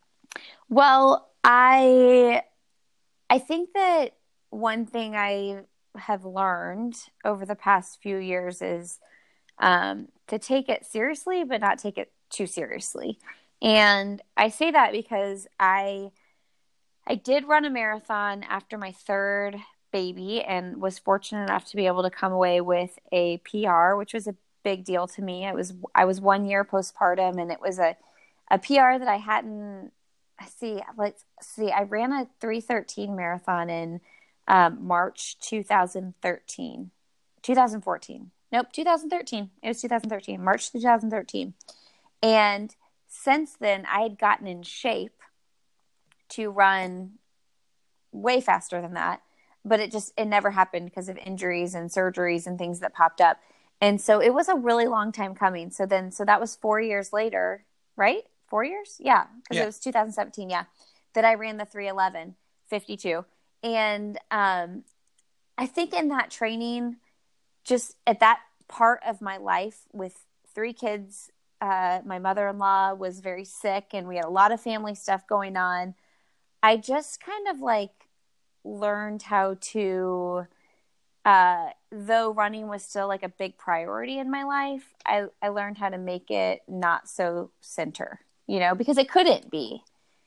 Well, I I think that one thing I have learned over the past few years is um, to take it seriously, but not take it too seriously. And I say that because I I did run a marathon after my third baby and was fortunate enough to be able to come away with a P R, which was a big deal to me. It was I was one year postpartum, and it was a, a P R that I hadn't see, let's see, I ran a three thirteen marathon in um, March two thousand thirteen, two thousand fourteen. Nope, two thousand thirteen. It was two thousand thirteen, March two thousand thirteen. And since then, I had gotten in shape to run way faster than that. But it just, it never happened because of injuries and surgeries and things that popped up. And so it was a really long time coming. So then, so that was four years later, right? Four years? Yeah. Because yeah. It was two thousand seventeen. Yeah. That I ran the three eleven fifty-two. And um, I think in that training, just at that part of my life with three kids, uh, my mother-in-law was very sick and we had a lot of family stuff going on. I just kind of like learned how to, uh, though running was still like a big priority in my life, I, I learned how to make it not so center, you know, because it couldn't be.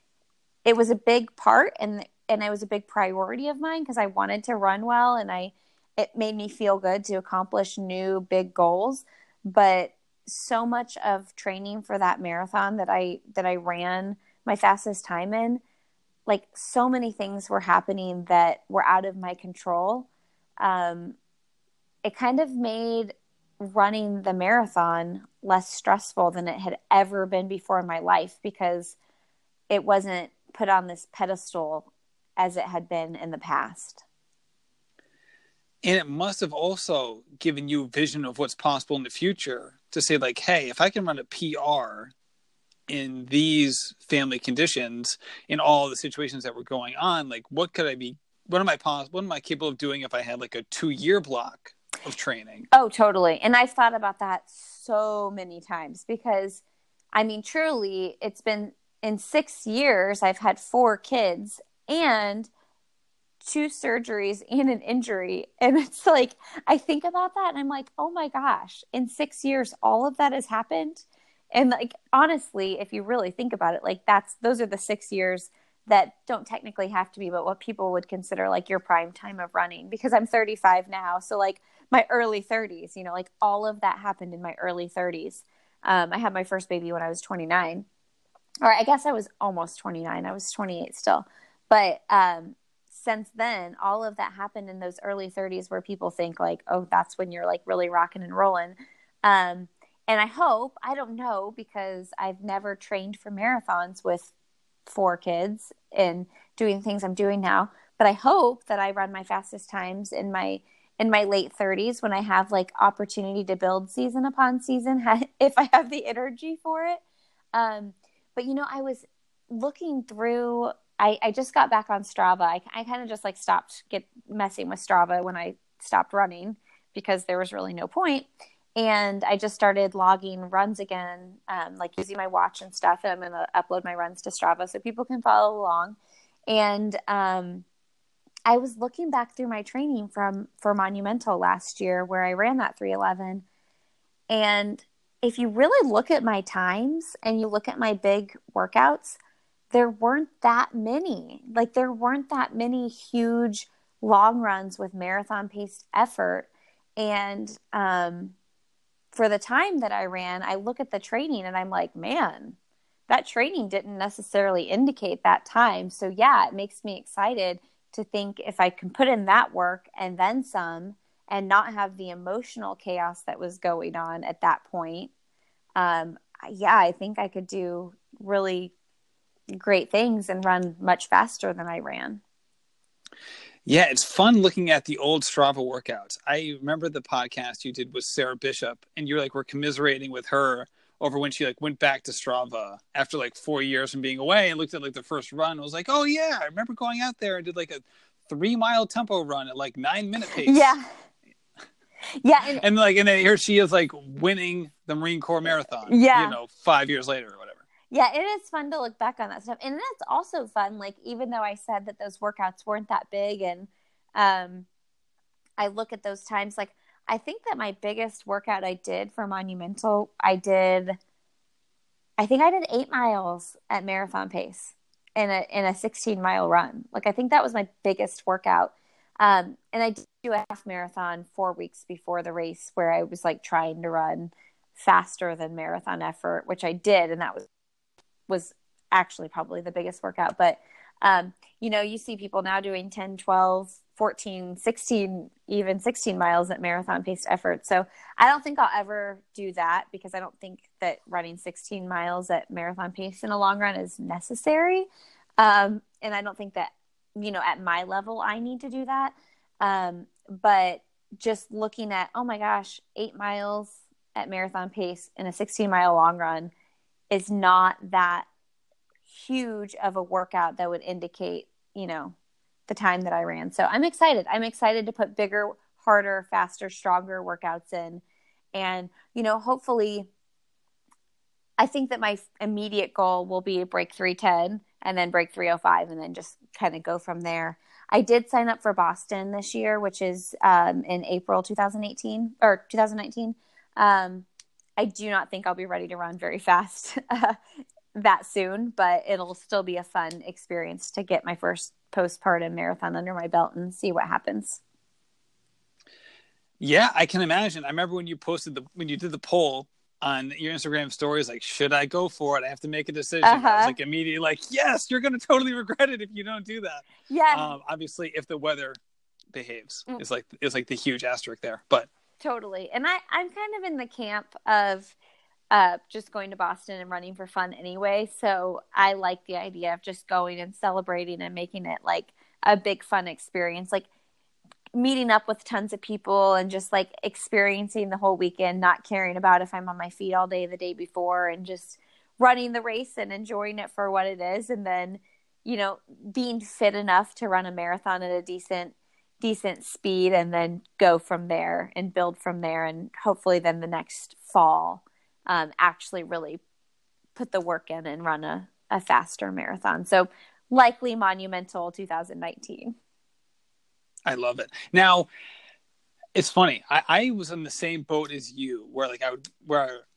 It was a big part and and it was a big priority of mine because I wanted to run well and I it made me feel good to accomplish new big goals. But so much of training for that marathon that I that I ran my fastest time in, like so many things were happening that were out of my control. Um, it kind of made running the marathon less stressful than it had ever been before in my life because it wasn't put on this pedestal as it had been in the past. And it must have also given you a vision of what's possible in the future to say like, hey, if I can run a P R in these family conditions, in all the situations that were going on, like what could I be, what am I possible, what am I capable of doing if I had like a two year block of training? Oh, totally. And I've thought about that so many times because I mean, truly it's been in six years, I've had four kids and two surgeries and an injury. And it's like, I think about that and I'm like, oh my gosh, in six years, all of that has happened. And like, honestly, if you really think about it, like that's, those are the six years that don't technically have to be, but what people would consider like your prime time of running, because I'm thirty-five now. So like my early thirties, you know, like all of that happened in my early thirties. Um, I had my first baby when I was twenty-nine, or I guess I was almost twenty-nine. I was twenty-eight still. But um, since then, all of that happened in those early thirties where people think like, oh, that's when you're like really rocking and rolling. Um, and I hope, I don't know, because I've never trained for marathons with four kids and doing things I'm doing now. But I hope that I run my fastest times in my in my late thirties when I have like opportunity to build season upon season, if I have the energy for it. Um, but you know, I was looking through. I, I just got back on Strava. I, I kind of just like stopped get messing with Strava when I stopped running because there was really no point. And I just started logging runs again, um, like using my watch and stuff. And I'm going to upload my runs to Strava so people can follow along. And um, I was looking back through my training from for Monumental last year where I ran that three eleven. And if you really look at my times and you look at my big workouts, there weren't that many. Like there weren't that many huge long runs with marathon paced effort. And um for the time that I ran, I look at the training and I'm like, man, that training didn't necessarily indicate that time. So yeah, it makes me excited to think if I can put in that work and then some and not have the emotional chaos that was going on at that point. Um, yeah, I think I could do really great things and run much faster than I ran. Yeah, it's fun looking at the old Strava workouts. I remember the podcast you did with Sarah Bishop, and you were like, we're commiserating with her over when she like went back to Strava after like four years from being away and looked at like the first run. I was like, oh yeah, I remember going out there and did like a three mile tempo run at like nine minute pace. Yeah. Yeah. And, and like, and then here she is like winning the Marine Corps Marathon, yeah. you know, five years later or whatever. Yeah, it is fun to look back on that stuff. And it's also fun, like, even though I said that those workouts weren't that big and um, I look at those times, like, I think that my biggest workout I did for Monumental, I did, I think I did eight miles at marathon pace in a in a sixteen mile run. Like, I think that was my biggest workout. Um, and I did do a half marathon four weeks before the race where I was, like, trying to run faster than marathon effort, which I did, and that was was actually probably the biggest workout. But, um, you know, you see people now doing ten, twelve, fourteen, sixteen, even sixteen miles at marathon paced effort. So I don't think I'll ever do that because I don't think that running sixteen miles at marathon pace in a long run is necessary. Um, and I don't think that, you know, at my level, I need to do that. Um, but just looking at, oh my gosh, eight miles at marathon pace in a sixteen mile long run is not that huge of a workout that would indicate, you know, the time that I ran. So I'm excited. I'm excited to put bigger, harder, faster, stronger workouts in. And, you know, hopefully I think that my immediate goal will be break three ten and then break three oh five and then just kind of go from there. I did sign up for Boston this year, which is um, in April twenty eighteen or twenty nineteen. Um, I do not think I'll be ready to run very fast uh, that soon, but it'll still be a fun experience to get my first postpartum marathon under my belt and see what happens. Yeah, I can imagine. I remember when you posted the, when you did the poll on your Instagram stories, like, should I go for it? I have to make a decision. Uh-huh. I was like immediately like, yes, you're going to totally regret it if you don't do that. Yeah. Um, obviously if the weather behaves mm. is like, is like the huge asterisk there, but totally. And I, I'm kind of in the camp of uh, just going to Boston and running for fun anyway. So I like the idea of just going and celebrating and making it like a big fun experience, like meeting up with tons of people and just like experiencing the whole weekend, not caring about if I'm on my feet all day the day before and just running the race and enjoying it for what it is. And then, you know, being fit enough to run a marathon at a decent decent speed and then go from there and build from there. And hopefully then the next fall um, actually really put the work in and run a, a faster marathon. So likely Monumental twenty nineteen. I love it. Now it's funny. I, I was in the same boat as you where like I would, where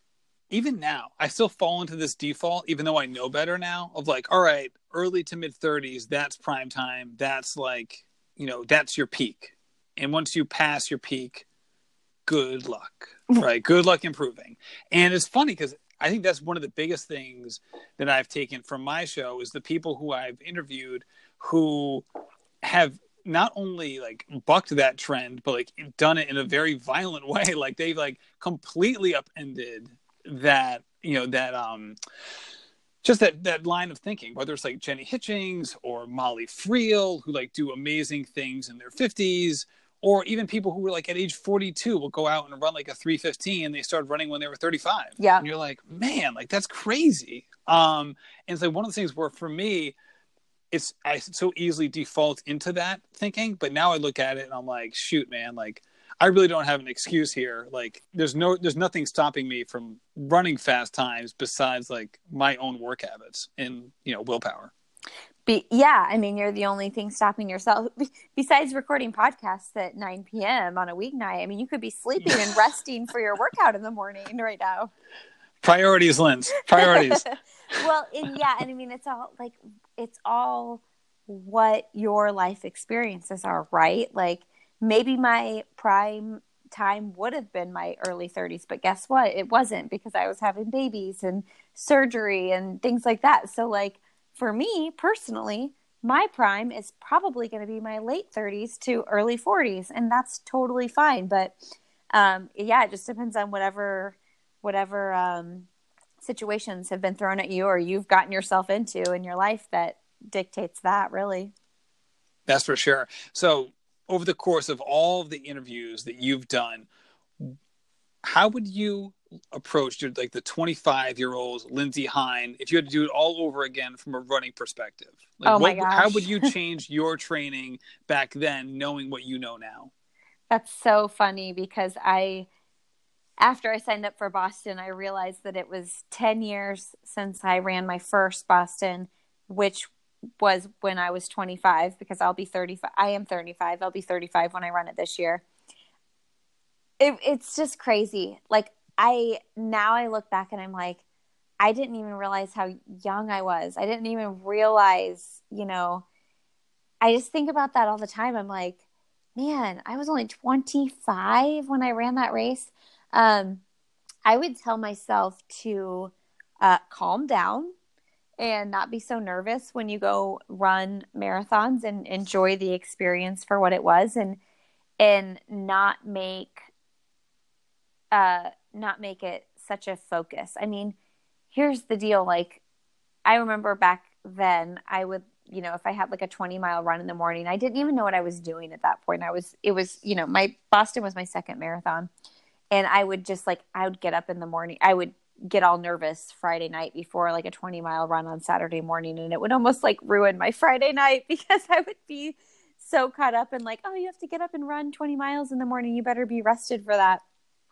even now, I still fall into this default, even though I know better now, of like, all right, early to mid thirties, that's prime time. That's like, you know, that's your peak. And once you pass your peak, good luck, right? Good luck improving. And it's funny because I think that's one of the biggest things that I've taken from my show is the people who I've interviewed who have not only like bucked that trend, but like done it in a very violent way. Like they've like completely upended that, you know, that, um, just that, that line of thinking, whether it's like Jenny Hitchings or Molly Friel, who like do amazing things in their fifties, or even people who were like at age forty-two will go out and run like a three fifteen and they started running when they were thirty-five. Yeah. And you're like, man, like that's crazy. Um, and it's like one of the things where for me, it's, I so easily default into that thinking, but now I look at it and I'm like, shoot, man, like I really don't have an excuse here. Like there's no, there's nothing stopping me from running fast times besides like my own work habits and, you know, willpower. Be, yeah, I mean, you're the only thing stopping yourself besides recording podcasts at nine p.m. on a weeknight. I mean, you could be sleeping and resting for your workout in the morning right now. Priorities, Linz. Priorities. Well, and yeah, and I mean, it's all like, it's all what your life experiences are, right? Like maybe my prime time would have been my early thirties, but guess what? It wasn't because I was having babies and surgery and things like that. So like, for me personally, my prime is probably going to be my late thirties to early forties, and that's totally fine. But um, yeah, it just depends on whatever whatever um, situations have been thrown at you or you've gotten yourself into in your life that dictates that, really. That's for sure. So over the course of all of the interviews that you've done, how would you approach your, like the twenty-five year old Lindsey Hein if you had to do it all over again from a running perspective? Like, oh my what, gosh. How would you change your training back then, knowing what you know now? That's so funny because I, after I signed up for Boston, I realized that it was ten years since I ran my first Boston, which was when I was twenty-five, because I'll be thirty-five. I am thirty-five. I'll be thirty-five when I run it this year. It, it's just crazy. Like I, now I look back and I'm like, I didn't even realize how young I was. I didn't even realize, you know, I just think about that all the time. I'm like, man, I was only twenty-five when I ran that race. Um, I would tell myself to uh, calm down and not be so nervous when you go run marathons and enjoy the experience for what it was, and and not make uh, not make it such a focus. I mean, here's the deal. Like, I remember back then I would, you know, if I had like a twenty mile run in the morning, I didn't even know what I was doing at that point. I was, it was, you know, my Boston was my second marathon, and I would just like, I would get up in the morning. I would get all nervous Friday night before like a twenty mile run on Saturday morning. And it would almost like ruin my Friday night because I would be so caught up in like, oh, you have to get up and run twenty miles in the morning. You better be rested for that.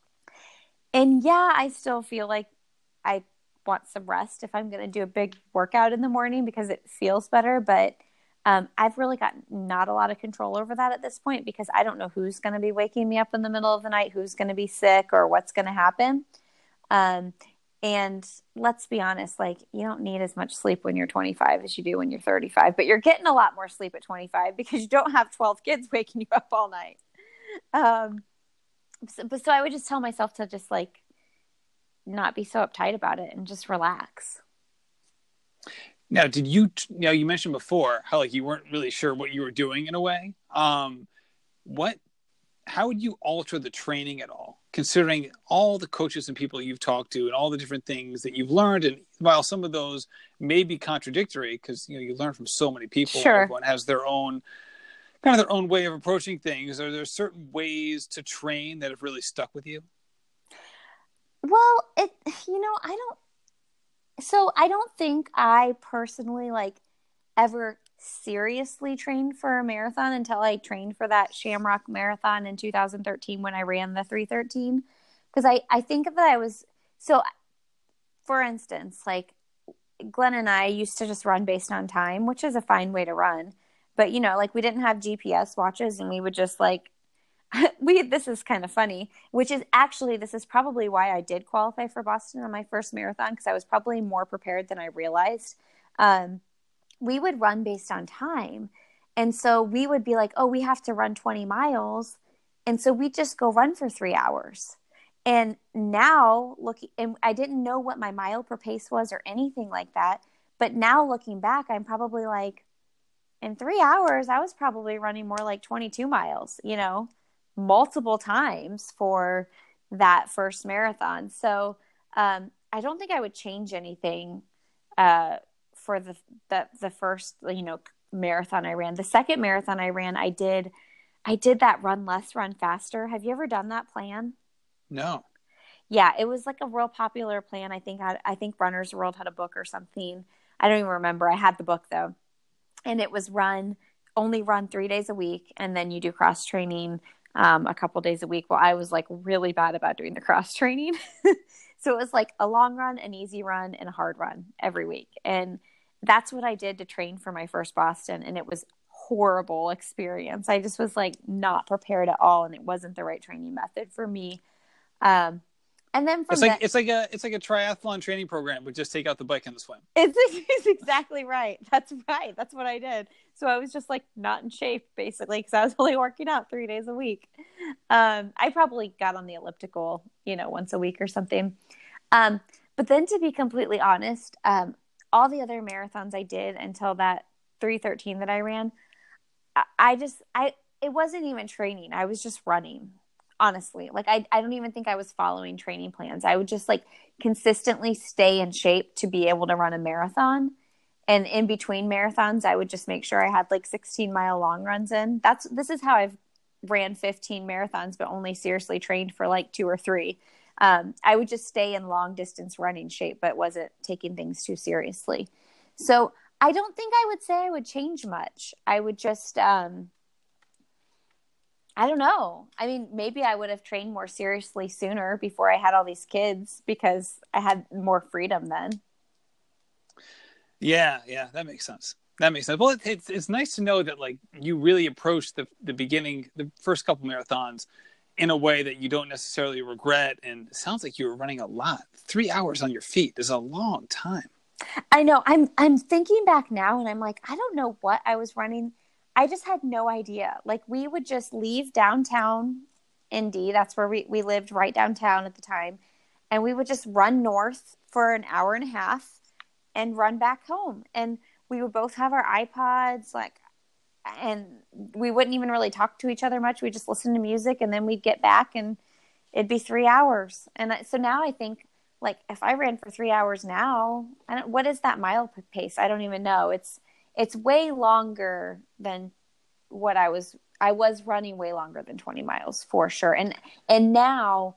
And yeah, I still feel like I want some rest if I'm going to do a big workout in the morning because it feels better. But um, I've really got not a lot of control over that at this point because I don't know who's going to be waking me up in the middle of the night, who's going to be sick, or what's going to happen. Um, and let's be honest, like you don't need as much sleep when you're twenty-five as you do when you're thirty-five, but you're getting a lot more sleep at twenty-five because you don't have twelve kids waking you up all night. Um, so, but so I would just tell myself to just like not be so uptight about it and just relax. Now, did you, you know, you mentioned before how like you weren't really sure what you were doing in a way. Um, what, how would you alter the training at all, considering all the coaches and people you've talked to and all the different things that you've learned? And while some of those may be contradictory because, you know, you learn from so many people, sure. Everyone has their own kind of their own way of approaching things. Are there certain ways to train that have really stuck with you? Well, it, you know, I don't, so I don't think I personally like ever seriously trained for a marathon until I trained for that Shamrock Marathon in two thousand thirteen when I ran the three thirteen. Because I, I think that I was, so for instance, like Glenn and I used to just run based on time, which is a fine way to run. But, you know, like we didn't have G P S watches and we would just like, we this is kind of funny, which is actually this is probably why I did qualify for Boston on my first marathon, because I was probably more prepared than I realized. Um, we would run based on time. And so we would be like, oh, we have to run twenty miles. And so we just go run for three hours. And now looking, and I didn't know what my mile per pace was or anything like that. But now looking back, I'm probably like, in three hours, I was probably running more like twenty-two miles, you know, multiple times for that first marathon. So um, I don't think I would change anything uh, for the, the the first, you know, marathon I ran. The second marathon I ran, I did I did that run less, run faster. Have you ever done that plan? No. Yeah, it was like a real popular plan. I think I, I think Runner's World had a book or something. I don't even remember. I had the book though. And it was run, only run three days a week. And then you do cross training um, a couple days a week. Well, I was like really bad about doing the cross training. So it was like a long run, an easy run, and a hard run every week. And that's what I did to train for my first Boston. And it was horrible experience. I just was like not prepared at all. And it wasn't the right training method for me. Um, and then from it's like the, it's like a it's like a triathlon training program, but just take out the bike and the swim. It's, it's exactly right. That's right. That's what I did. So I was just like not in shape basically because I was only working out three days a week. Um, I probably got on the elliptical, you know, once a week or something. Um, but then to be completely honest, um, all the other marathons I did until that three thirteen that I ran, I, I just I it wasn't even training. I was just running. Honestly, like I, I don't even think I was following training plans. I would just like consistently stay in shape to be able to run a marathon. And in between marathons, I would just make sure I had like sixteen mile long runs in. That's, this is how I've ran fifteen marathons, but only seriously trained for like two or three. Um, I would just stay in long distance running shape, but wasn't taking things too seriously. So I don't think I would say I would change much. I would just, um, I don't know. I mean, maybe I would have trained more seriously sooner before I had all these kids because I had more freedom then. Yeah, yeah, that makes sense. That makes sense. Well, it, it's it's nice to know that like you really approached the the beginning, the first couple marathons, in a way that you don't necessarily regret. And it sounds like you were running a lot. Three hours on your feet is a long time. I know. I'm I'm thinking back now, and I'm like, I don't know what I was running. I just had no idea. Like we would just leave downtown Indy. That's where we, we lived right downtown at the time. And we would just run north for an hour and a half and run back home. And we would both have our iPods, like, and we wouldn't even really talk to each other much. We'd just listen to music and then we'd get back and it'd be three hours. And so now I think like if I ran for three hours now, I don't, what is that mile pace? I don't even know. It's, It's way longer than what I was, I was running way longer than twenty miles for sure. And, and now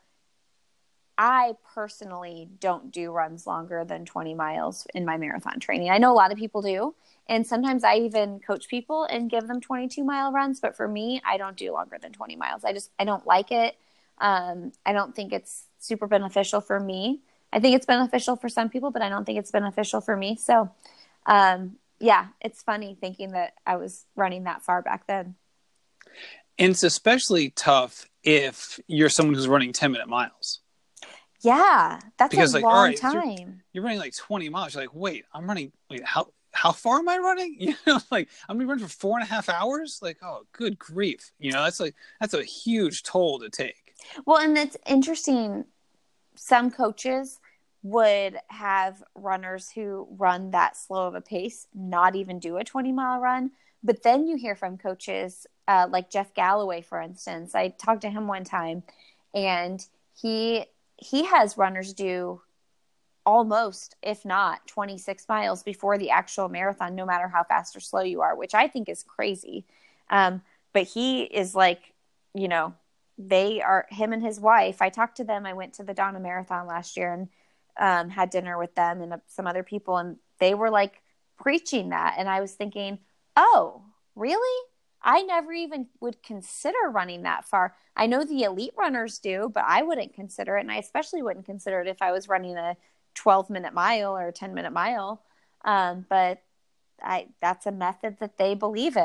I personally don't do runs longer than twenty miles in my marathon training. I know a lot of people do. And sometimes I even coach people and give them twenty-two mile runs. But for me, I don't do longer than twenty miles. I just, I don't like it. Um, I don't think it's super beneficial for me. I think it's beneficial for some people, but I don't think it's beneficial for me. So, um, yeah, it's funny thinking that I was running that far back then. And it's especially tough if you're someone who's running ten minute miles. Yeah, that's because, a like, long all right, time. You're, you're running like twenty miles. You're like, wait, I'm running. Wait, how how far am I running? You know, like I'm gonna run for four and a half hours. Like, oh, good grief. You know, that's like that's a huge toll to take. Well, and it's interesting. Some coaches would have runners who run that slow of a pace not even do a twenty mile run. But then you hear from coaches uh, like Jeff Galloway, for instance. I talked to him one time, and he he has runners do almost, if not twenty-six miles before the actual marathon, no matter how fast or slow you are, which I think is crazy. Um, but he is like, you know, they are, him and his wife, I talked to them. I went to the Donna Marathon last year and um, had dinner with them and uh, some other people. And they were like preaching that. And I was thinking, oh, really? I never even would consider running that far. I know the elite runners do, but I wouldn't consider it. And I especially wouldn't consider it if I was running a twelve minute mile or a ten minute mile. Um, but I, that's a method that they believe in.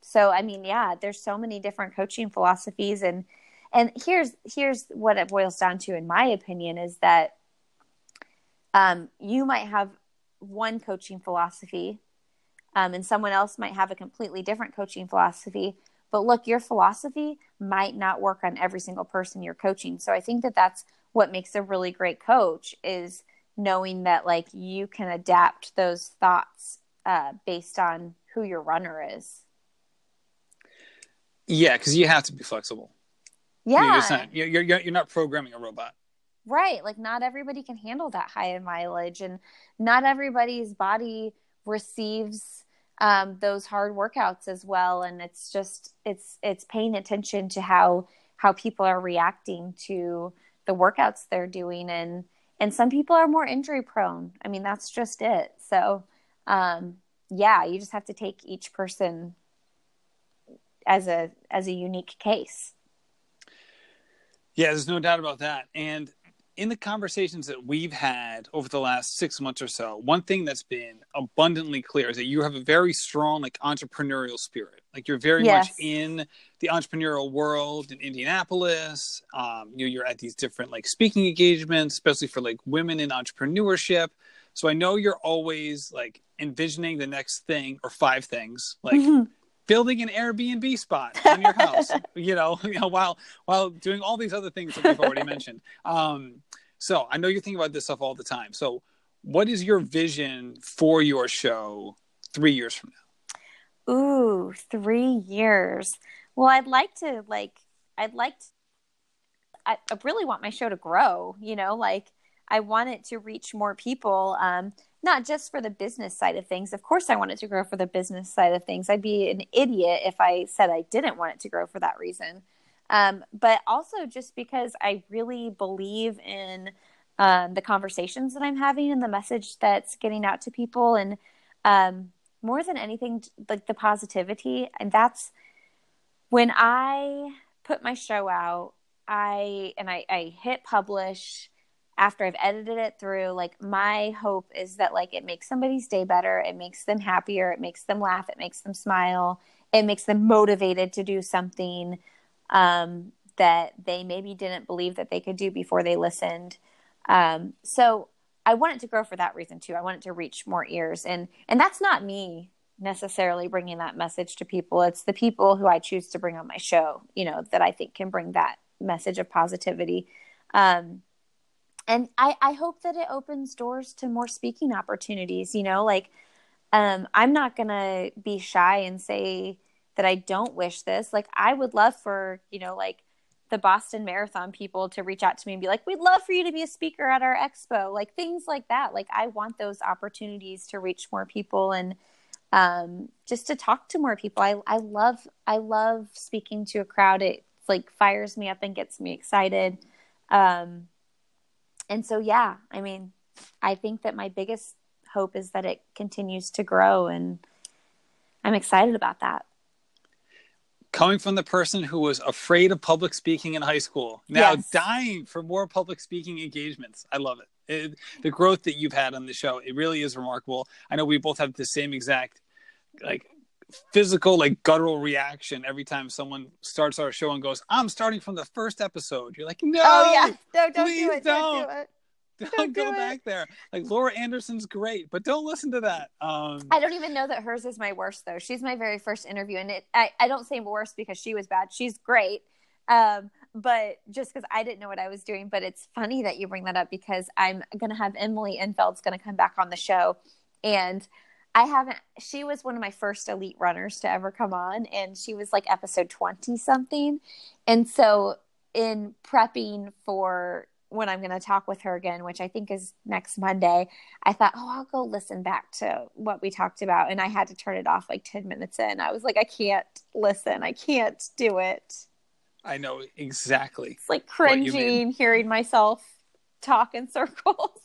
So, I mean, yeah, there's so many different coaching philosophies. And, and here's, here's what it boils down to, in my opinion, is that um, you might have one coaching philosophy, um, and someone else might have a completely different coaching philosophy. But look, your philosophy might not work on every single person you're coaching. So I think that that's what makes a really great coach, is knowing that like you can adapt those thoughts uh, based on who your runner is. Yeah, because you have to be flexible. Yeah, you're, just not, you're, you're you're not programming a robot. Right. Like not everybody can handle that high mileage, and not everybody's body receives um, those hard workouts as well. And it's just, it's, it's paying attention to how, how people are reacting to the workouts they're doing. And, and some people are more injury prone. I mean, that's just it. So um, yeah, you just have to take each person as a, as a unique case. Yeah, there's no doubt about that. And in the conversations that we've had over the last six months or so, one thing that's been abundantly clear is that you have a very strong, like, entrepreneurial spirit. Like, you're very yes. much in the entrepreneurial world in Indianapolis. Um, you know, you're at these different, like, speaking engagements, especially for, like, women in entrepreneurship. So I know you're always, like, envisioning the next thing or five things, like mm-hmm. building an Airbnb spot in your house, you know, you know, while while doing all these other things that we've already mentioned. Um, so I know you're thinking about this stuff all the time. So what is your vision for your show three years from now? Ooh, three years. Well, I'd like to, like, I'd like to, I, I really want my show to grow, you know, like I want it to reach more people. Um, Not just for the business side of things. Of course, I want it to grow for the business side of things. I'd be an idiot if I said I didn't want it to grow for that reason. Um, but also just because I really believe in um, the conversations that I'm having and the message that's getting out to people. And um, more than anything, like the positivity. And that's when I put my show out, I and I, I hit publish after I've edited it through. Like, my hope is that like it makes somebody's day better. It makes them happier. It makes them laugh. It makes them smile. It makes them motivated to do something um, that they maybe didn't believe that they could do before they listened. Um, so I want it to grow for that reason too. I want it to reach more ears, and, and that's not me necessarily bringing that message to people. It's the people who I choose to bring on my show, you know, that I think can bring that message of positivity. Um, And I, I hope that it opens doors to more speaking opportunities, you know, like um, I'm not going to be shy and say that I don't wish this. Like, I would love for, you know, like the Boston Marathon people to reach out to me and be like, we'd love for you to be a speaker at our expo, like things like that. Like, I want those opportunities to reach more people and um, just to talk to more people. I, I love, I love speaking to a crowd. It like fires me up and gets me excited. Um, And so, yeah, I mean, I think that my biggest hope is that it continues to grow, and I'm excited about that. Coming from the person who was afraid of public speaking in high school, now yes. dying for more public speaking engagements. I love it. it. The growth that you've had on the show, it really is remarkable. I know we both have the same exact, like, physical, like, guttural reaction every time someone starts our show and goes, I'm starting from the first episode. You're like, no, oh yeah, no, don't please do it, don't. don't do it. Don't, don't go do back it. there. Like, Laura Anderson's great, but don't listen to that. Um, I don't even know that hers is my worst, though. She's my very first interview, and it, I, I don't say worst because she was bad. She's great, um, but just because I didn't know what I was doing. But it's funny that you bring that up because I'm going to have Emily Enfeld's going to come back on the show, and I haven't, she was one of my first elite runners to ever come on, and she was like episode twenty something. And so in prepping for when I'm going to talk with her again, which I think is next Monday, I thought, oh, I'll go listen back to what we talked about. And I had to turn it off like ten minutes in. I was like, I can't listen. I can't do it. I know exactly. It's like cringing hearing myself talk in circles.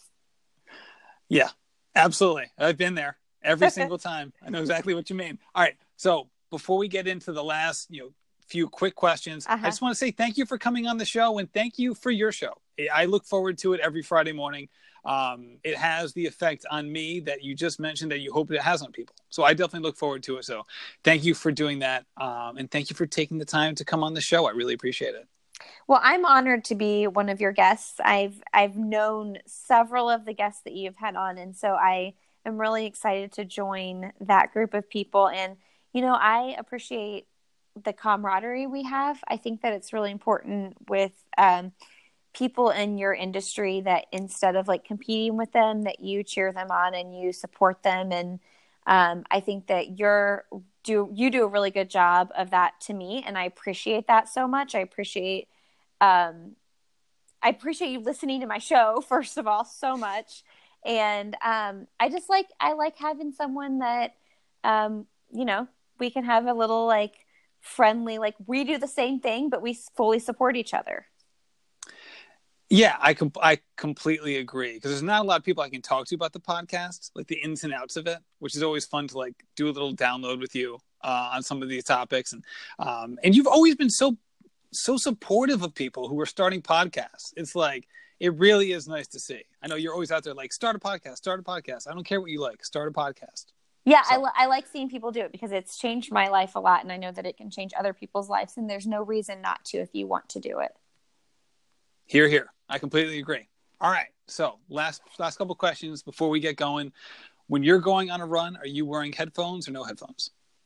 Yeah, absolutely. I've been there. Every single time. I know exactly what you mean. All right. So before we get into the last, you know, few quick questions. Uh-huh. I just want to say thank you for coming on the show, and thank you for your show. I look forward to it every Friday morning. Um, it has the effect on me that you just mentioned that you hope it has on people. So I definitely look forward to it. So thank you for doing that. Um, and thank you for taking the time to come on the show. I really appreciate it. Well, I'm honored to be one of your guests. I've I've known several of the guests that you've had on, and so I am really excited to join that group of people. And, you know, I appreciate the camaraderie we have. I think that it's really important with um, people in your industry that instead of like competing with them, that you cheer them on and you support them. And um, I think that you're do you do a really good job of that to me, and I appreciate that so much. I appreciate um, I appreciate you listening to my show, first of all, so much. And um, I just like I like having someone that um, you know, we can have a little like friendly, like we do the same thing, but we fully support each other. Yeah, I com- I completely agree, because there's not a lot of people I can talk to about the podcast, like the ins and outs of it, which is always fun to like do a little download with you uh, on some of these topics. And um, and you've always been so so supportive of people who are starting podcasts. It's like, it really is nice to see. I know you're always out there like, start a podcast, start a podcast. I don't care what you like, start a podcast. Yeah, So. I, I like seeing people do it because it's changed my life a lot, and I know that it can change other people's lives, and there's no reason not to if you want to do it. Here, here. I completely agree. All right. So last last couple questions before we get going. When you're going on a run, are you wearing headphones or no headphones?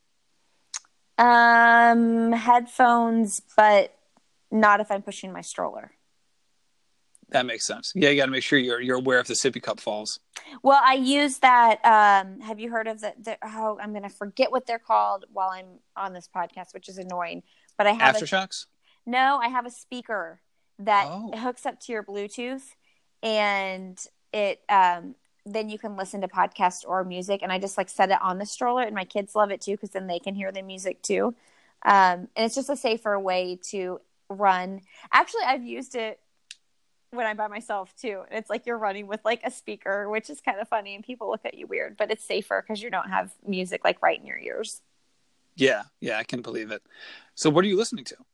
Um, headphones, but not if I'm pushing my stroller. That makes sense. Yeah, you got to make sure you're you're aware if the sippy cup falls. Well, I use that. Um, have you heard of the? the oh, I'm going to forget what they're called while I'm on this podcast, which is annoying. But I have Aftershocks? A, no, I have a speaker that oh. hooks up to your Bluetooth, and it um, then you can listen to podcasts or music. And I just like set it on the stroller, and my kids love it too because then they can hear the music too. Um, and it's just a safer way to run. Actually, I've used it when I'm by myself too. It's like you're running with like a speaker, which is kind of funny, and people look at you weird, but it's safer because you don't have music like right in your ears. Yeah, yeah, I can believe it. So what are you listening to?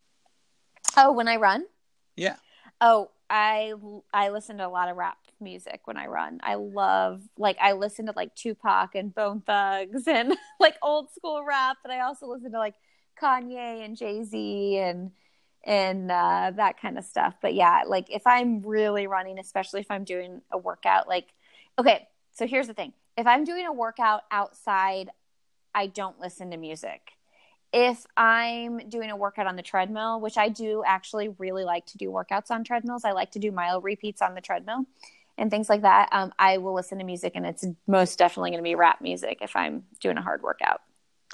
Oh, when I run? Yeah. Oh, I I listen to a lot of rap music when I run. I love, like, I listen to like Tupac and Bone Thugs and like old school rap, but I also listen to like Kanye and Jay-Z and and uh, that kind of stuff. But yeah, like if I'm really running, especially if I'm doing a workout, like, okay, so here's the thing. If I'm doing a workout outside, I don't listen to music. If I'm doing a workout on the treadmill, which I do actually really like to do workouts on treadmills, I like to do mile repeats on the treadmill and things like that. Um, I will listen to music, and it's most definitely going to be rap music if I'm doing a hard workout.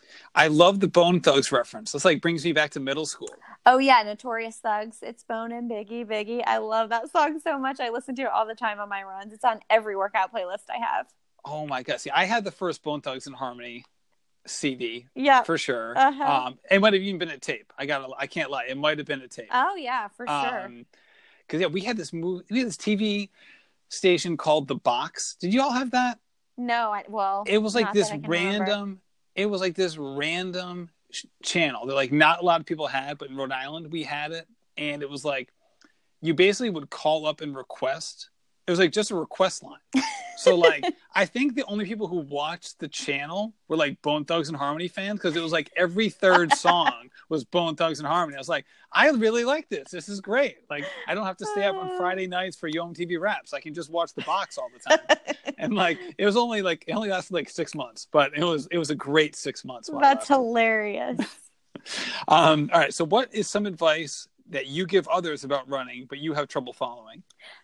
I love the Bone Thugs reference. It's like brings me back to middle school. Oh yeah, Notorious Thugs. It's Bone and Biggie, Biggie. I love that song so much. I listen to it all the time on my runs. It's on every workout playlist I have. Oh my God. See, I had the first Bone Thugs and Harmony C D. Yeah, for sure. Uh-huh. Um, it might have even been a tape. I got. I can't lie. It might have been a tape. Oh yeah, for sure. Um, because yeah, we had this movie. We had this T V station called The Box. Did you all have that? No, I, well, it was like this random. Remember. It was like this random sh- channel that like not a lot of people had, but in Rhode Island we had it, and it was like you basically would call up and request. It was like just a request line. So like I think the only people who watched the channel were like Bone Thugs and Harmony fans, because it was like every third song was Bone Thugs and Harmony. I was like, I really like this. This is great. Like I don't have to stay up on Friday nights for Yo M T V Raps. I can just watch The Box all the time. And like it was only like it only lasted like six months, but it was it was a great six months. That's hilarious. um, all right. So what is some advice that you give others about running, but you have trouble following?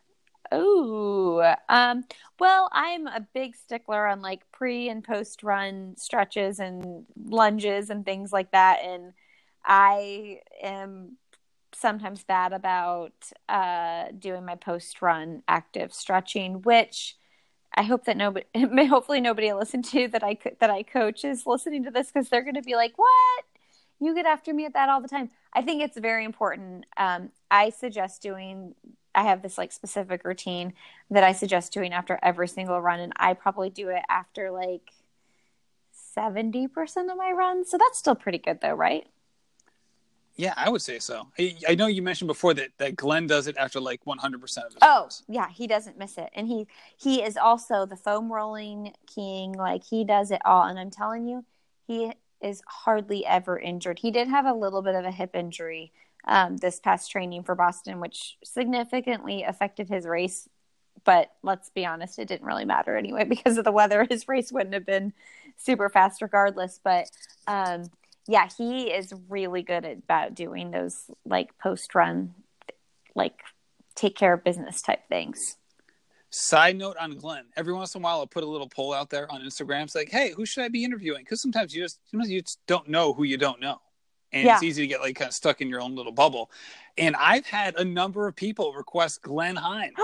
Oh, um, well, I'm a big stickler on like pre and post run stretches and lunges and things like that. And I am sometimes bad about uh, doing my post run active stretching, which I hope that nobody, hopefully nobody I listen to that I that I coach is listening to this, because they're going to be like, what? You get after me at that all the time. I think it's very important. Um, I suggest doing I have this like specific routine that I suggest doing after every single run. And I probably do it after like seventy percent of my runs. So that's still pretty good though, right? Yeah, I would say so. I, I know you mentioned before that, that Glenn does it after like one hundred percent of his Oh, runs. yeah, he doesn't miss it. And he he is also the foam rolling king. Like, he does it all. And I'm telling you, he is hardly ever injured. He did have a little bit of a hip injury um, this past training for Boston, which significantly affected his race. But let's be honest, it didn't really matter anyway because of the weather. His race wouldn't have been super fast regardless. But um, yeah, he is really good at about doing those like post run, like take care of business type things. Side note on Glenn, every once in a while I'll put a little poll out there on Instagram. It's like, hey, who should I be interviewing? Because sometimes you just sometimes you just don't know who you don't know. And yeah. It's easy to get like kind of stuck in your own little bubble. And I've had a number of people request Glenn Hines.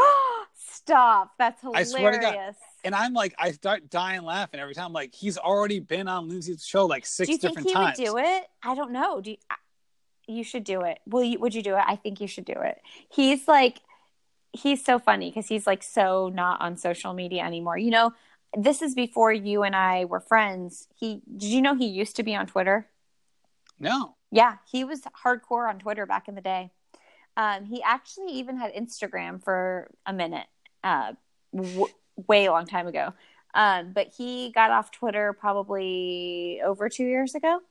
Stop. That's hilarious. I swear to God. And I'm like, I start dying laughing every time. I'm like, he's already been on Lindsay's show like six different times. Do you think he would do it? I don't know. Do you, you should do it. Will you, would you do it? I think you should do it. He's like, he's so funny because he's like so not on social media anymore. You know, this is before you and I were friends. He, did you know he used to be on Twitter? No. Yeah, he was hardcore on Twitter back in the day. Um, he actually even had Instagram for a minute, uh, w- way long time ago. Um, but he got off Twitter probably over two years ago,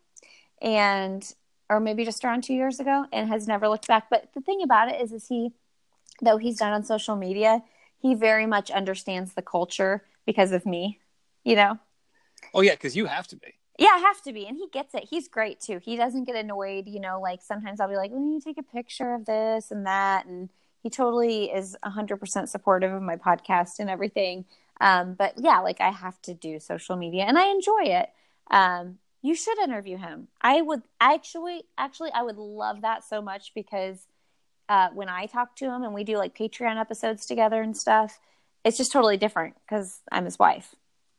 and or maybe just around two years ago, and has never looked back. But the thing about it is, is he, though he's not on social media, he very much understands the culture because of me, you know? Oh, yeah, because you have to be. Yeah, I have to be. And he gets it. He's great, too. He doesn't get annoyed. You know, like sometimes I'll be like, well, you take a picture of this and that. And he totally is one hundred percent supportive of my podcast and everything. Um, but yeah, like I have to do social media and I enjoy it. Um, you should interview him. I would actually, actually, I would love that so much because uh, when I talk to him and we do like Patreon episodes together and stuff, it's just totally different because I'm his wife.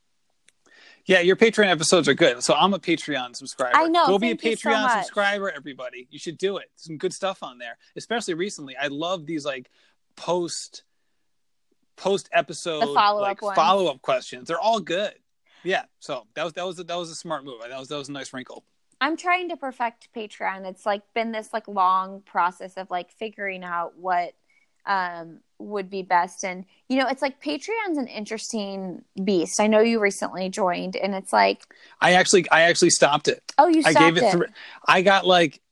Yeah, your Patreon episodes are good. So I'm a Patreon subscriber. I know. Go be a Patreon so subscriber, everybody. You should do it. Some good stuff on there, especially recently. I love these like post post episode like follow up questions. They're all good. Yeah. So that was that was a, that was a smart move. That was that was a nice wrinkle. I'm trying to perfect Patreon. It's like been this like long process of like figuring out what um would be best. And you know, it's like Patreon's an interesting beast. I know you recently joined and it's like I actually I actually stopped it. Oh, you stopped I gave it, it. Th- I got like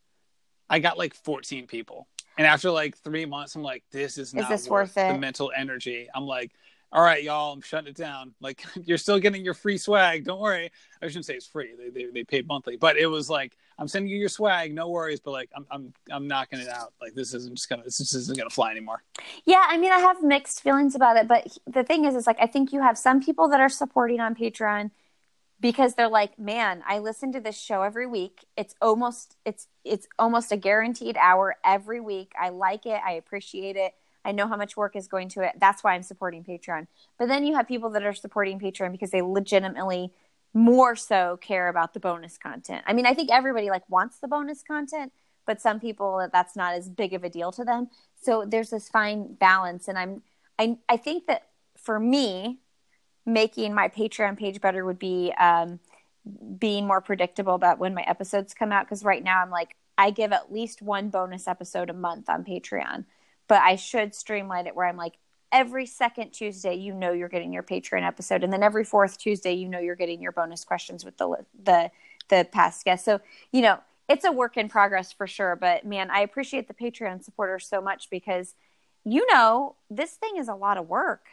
I got like fourteen people. And after like three months I'm like, this is not is this worth, worth it? The mental energy. I'm like, all right, y'all, I'm shutting it down. Like, you're still getting your free swag. Don't worry. I shouldn't say it's free. They they, they paid monthly, but it was like, I'm sending you your swag. No worries. But like, I'm I'm I'm knocking it out. Like, this isn't just gonna this just isn't gonna fly anymore. Yeah, I mean, I have mixed feelings about it, but the thing is, is like, I think you have some people that are supporting on Patreon because they're like, man, I listen to this show every week. It's almost it's it's almost a guaranteed hour every week. I like it. I appreciate it. I know how much work is going to it. That's why I'm supporting Patreon. But then you have people that are supporting Patreon because they legitimately more so care about the bonus content. I mean, I think everybody like wants the bonus content, but some people that's not as big of a deal to them. So there's this fine balance. And I'm, I, I think that for me, making my Patreon page better would be um, being more predictable about when my episodes come out. Because right now I'm like, I give at least one bonus episode a month on Patreon. But I should streamline it where I'm like, every second Tuesday, you know you're getting your Patreon episode. And then every fourth Tuesday, you know you're getting your bonus questions with the the the past guests. So, you know, it's a work in progress for sure. But, man, I appreciate the Patreon supporters so much because, you know, this thing is a lot of work.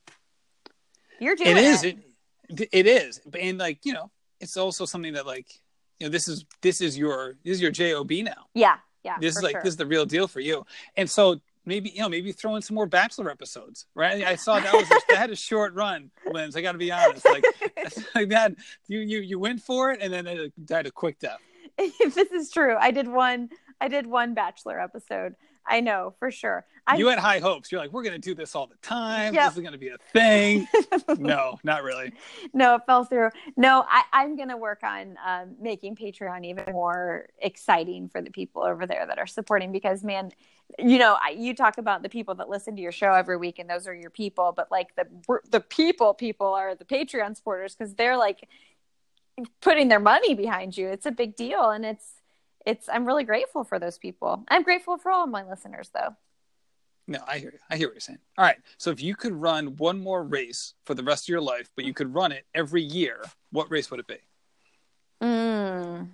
You're doing it. Is. It is. It, it is. And, like, you know, it's also something that, like, you know, this is this is your this is your job now. Yeah. Yeah. This is like sure. this is the real deal for you. And so maybe, you know, maybe throw in some more Bachelor episodes, right? I saw that was a, that had a short run, Linz. I got to be honest, like, like that. You you you went for it, and then it died a quick death. This is true. I did one. I did one Bachelor episode. I know for sure. I, you had high hopes. You're like, we're going to do this all the time. Yep. This is going to be a thing. No, not really. No, it fell through. No, I, I'm going to work on um, making Patreon even more exciting for the people over there that are supporting because, man, you know, I, you talk about the people that listen to your show every week and those are your people, but like the the people people are the Patreon supporters because they're like putting their money behind you. It's a big deal and it's it's, I'm really grateful for those people. I'm grateful for all of my listeners though. No, I hear you. I hear what you're saying. All right. So if you could run one more race for the rest of your life, but you could run it every year, what race would it be? Mm.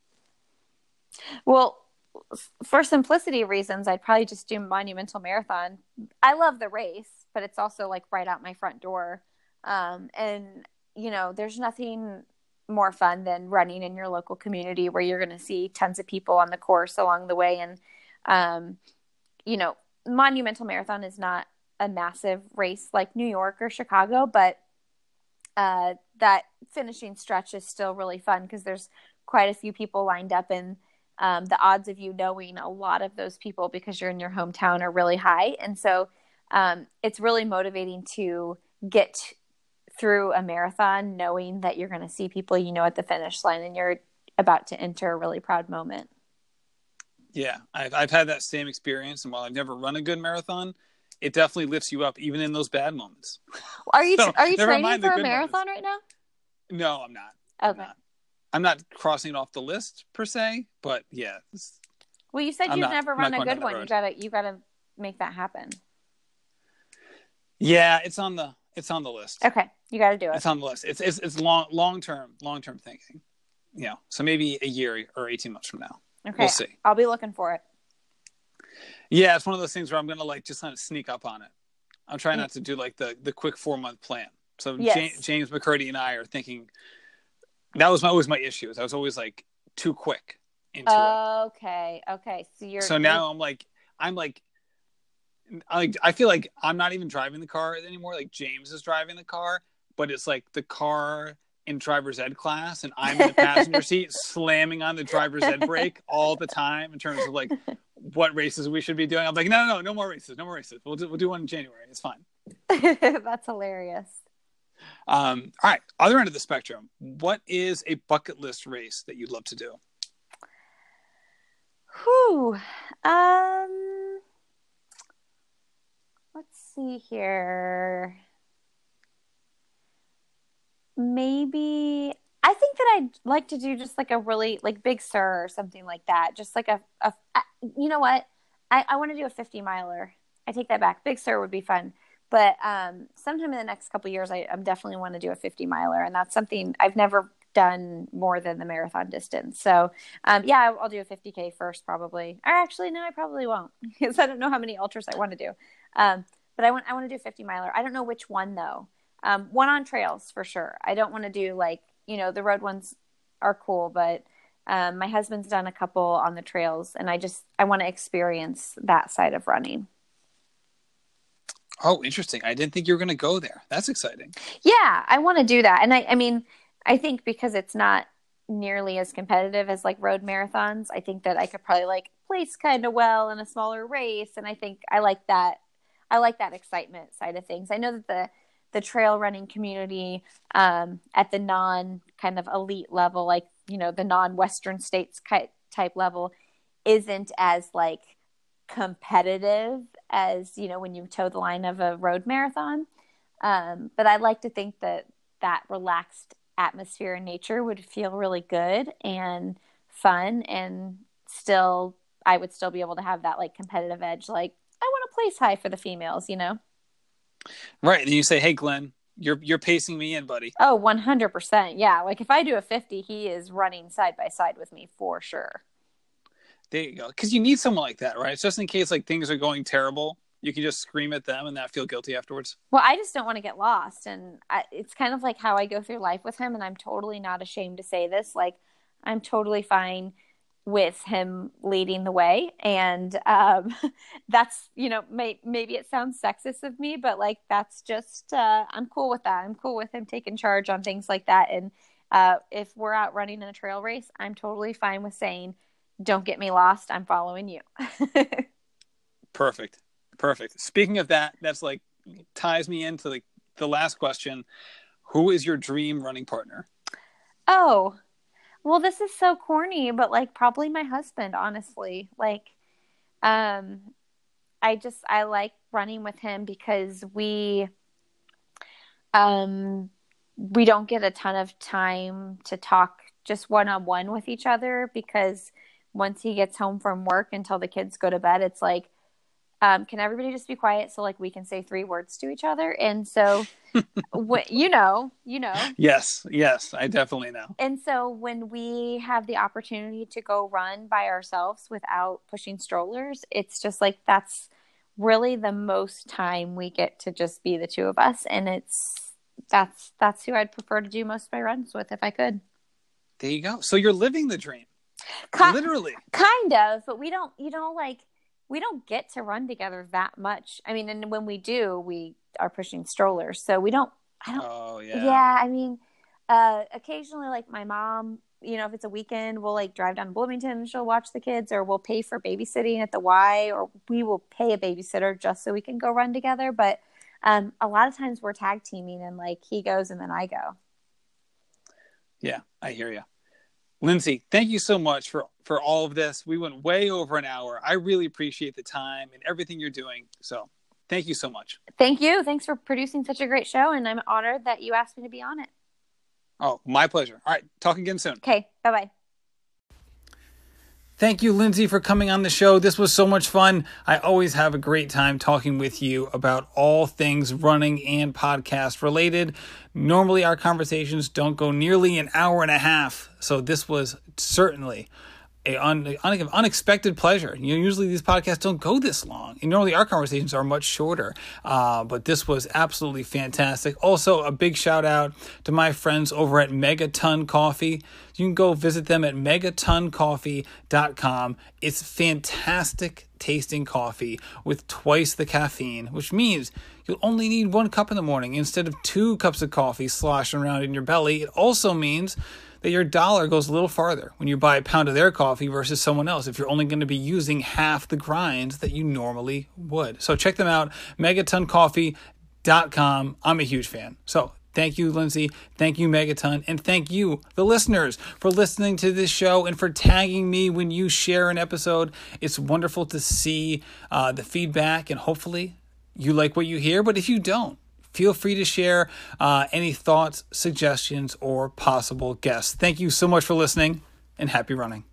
Well, for simplicity reasons, I'd probably just do Monumental Marathon. I love the race, but it's also like right out my front door. Um, and, you know, there's nothing more fun than running in your local community where you're going to see tons of people on the course along the way. And, um, you know, Monumental Marathon is not a massive race like New York or Chicago, but uh, that finishing stretch is still really fun because there's quite a few people lined up, and um, the odds of you knowing a lot of those people because you're in your hometown are really high. And so um, it's really motivating to get through a marathon knowing that you're going to see people you know at the finish line and you're about to enter a really proud moment. Yeah, I've I've had that same experience, and while I've never run a good marathon, it definitely lifts you up even in those bad moments. Are you So, are you never training mind the for a good marathon moments. right now? No, I'm not. I'm Okay. not. I'm not crossing it off the list per se, but yeah. it's- Well, you said I'm you've not- never I'm not run a going down good that one. You road. gotta you gotta make that happen. Yeah, it's on the it's on the list. Okay, you gotta do it. It's on the list. It's it's it's long long term long term thinking. You know, so maybe a year or eighteen months from now. Okay, We'll see. I'll be looking for it. Yeah, it's one of those things where I'm gonna like just kind of sneak up on it. I'm trying not to do like the the quick four month plan. So Yes. James, James McCurdy and I are thinking that was my, always my issue. Is I was always like too quick into it. Okay, okay. So you're So now I'm like I'm like I I feel like I'm not even driving the car anymore. Like James is driving the car, but it's like the car in driver's ed class, and I'm in the passenger seat slamming on the driver's ed brake all the time in terms of like what races we should be doing. I'm like, no, no, no, no more races, no more races. We'll do, we'll do one in January. It's fine. That's hilarious. Um, all right, other end of the spectrum. What is a bucket list race that you'd love to do? Whew. Um, let's see here. Maybe I think that I'd like to do just like a really like Big Sur or something like that. Just like a, a you know what? I, I want to do a fifty miler. I take that back. Big Sur would be fun. But um, sometime in the next couple of years, I, I definitely want to do a fifty miler. And that's something I've never done more than the marathon distance. So um, yeah, I'll, I'll do a fifty K first probably. Or actually, no, I probably won't because I don't know how many ultras I want to do. Um, but I want I want to do a fifty miler. I don't know which one though. Um, one on trails for sure. I don't want to do like, you know, the road ones are cool, but um, my husband's done a couple on the trails and I just, I want to experience that side of running. Oh, interesting. I didn't think you were going to go there. That's exciting. Yeah, I want to do that. And I, I mean, I think because it's not nearly as competitive as like road marathons, I think that I could probably like place kind of well in a smaller race. And I think I like that. I like that excitement side of things. I know that the, the trail running community um, at the non kind of elite level, like, you know, the non-Western states type level isn't as like competitive as, you know, when you toe the line of a road marathon. Um, but I like to think that that relaxed atmosphere in nature would feel really good and fun. And still, I would still be able to have that like competitive edge. Like I want to place high for the females, you know? Right. And you say, hey, Glenn, you're you're pacing me in, buddy. Oh, one hundred percent. Yeah. Like if I do a fifty, he is running side by side with me for sure. There you go. Because you need someone like that, right? It's just in case like things are going terrible, you can just scream at them and not feel guilty afterwards. Well, I just don't want to get lost. And I, it's kind of like how I go through life with him. And I'm totally not ashamed to say this. Like I'm totally fine with him leading the way. And um, that's, you know, may, maybe it sounds sexist of me, but like, that's just, uh, I'm cool with that. I'm cool with him taking charge on things like that. And uh, if we're out running in a trail race, I'm totally fine with saying, don't get me lost. I'm following you. Perfect. Perfect. Speaking of that, that's like ties me into like the last question. Who is your dream running partner? Oh, well, this is so corny, but like probably my husband, honestly. Like, um, I just, I like running with him because we, um, we don't get a ton of time to talk just one-on-one with each other because once he gets home from work until the kids go to bed, it's like, um, can everybody just be quiet so like we can say three words to each other? And so, wh- you know, you know. Yes, yes, I definitely know. And so when we have the opportunity to go run by ourselves without pushing strollers, it's just like that's really the most time we get to just be the two of us. And it's that's that's who I'd prefer to do most of my runs with if I could. There you go. So you're living the dream. Ki- Literally. Kind of, but we don't, you know, like we don't get to run together that much. I mean, and when we do, we are pushing strollers. So we don't, I don't, Oh, yeah. yeah, I mean, uh, occasionally like my mom, you know, if it's a weekend, we'll like drive down to Bloomington and she'll watch the kids, or we'll pay for babysitting at the Y, or we will pay a babysitter just so we can go run together. But um, a lot of times we're tag teaming and like he goes and then I go. Yeah, I hear you. Lindsay, thank you so much for, for all of this. We went way over an hour. I really appreciate the time and everything you're doing. So thank you so much. Thank you. Thanks for producing such a great show. And I'm honored that you asked me to be on it. Oh, my pleasure. All right. Talk again soon. Okay. Bye-bye. Thank you, Lindsay, for coming on the show. This was so much fun. I always have a great time talking with you about all things running and podcast related. Normally, our conversations don't go nearly an hour and a half, so this was certainly a un- un- unexpected pleasure. You know, usually these podcasts don't go this long. And normally our conversations are much shorter, uh, but this was absolutely fantastic. Also, a big shout out to my friends over at Megaton Coffee. You can go visit them at megaton coffee dot com. It's fantastic tasting coffee with twice the caffeine, which means you'll only need one cup in the morning instead of two cups of coffee sloshing around in your belly. It also means that your dollar goes a little farther when you buy a pound of their coffee versus someone else if you're only going to be using half the grinds that you normally would. So check them out, megaton coffee dot com. I'm a huge fan. So thank you, Lindsay. Thank you, Megaton. And thank you, the listeners, for listening to this show and for tagging me when you share an episode. It's wonderful to see uh, the feedback, and hopefully you like what you hear. But if you don't, feel free to share uh, any thoughts, suggestions, or possible guests. Thank you so much for listening, and happy running.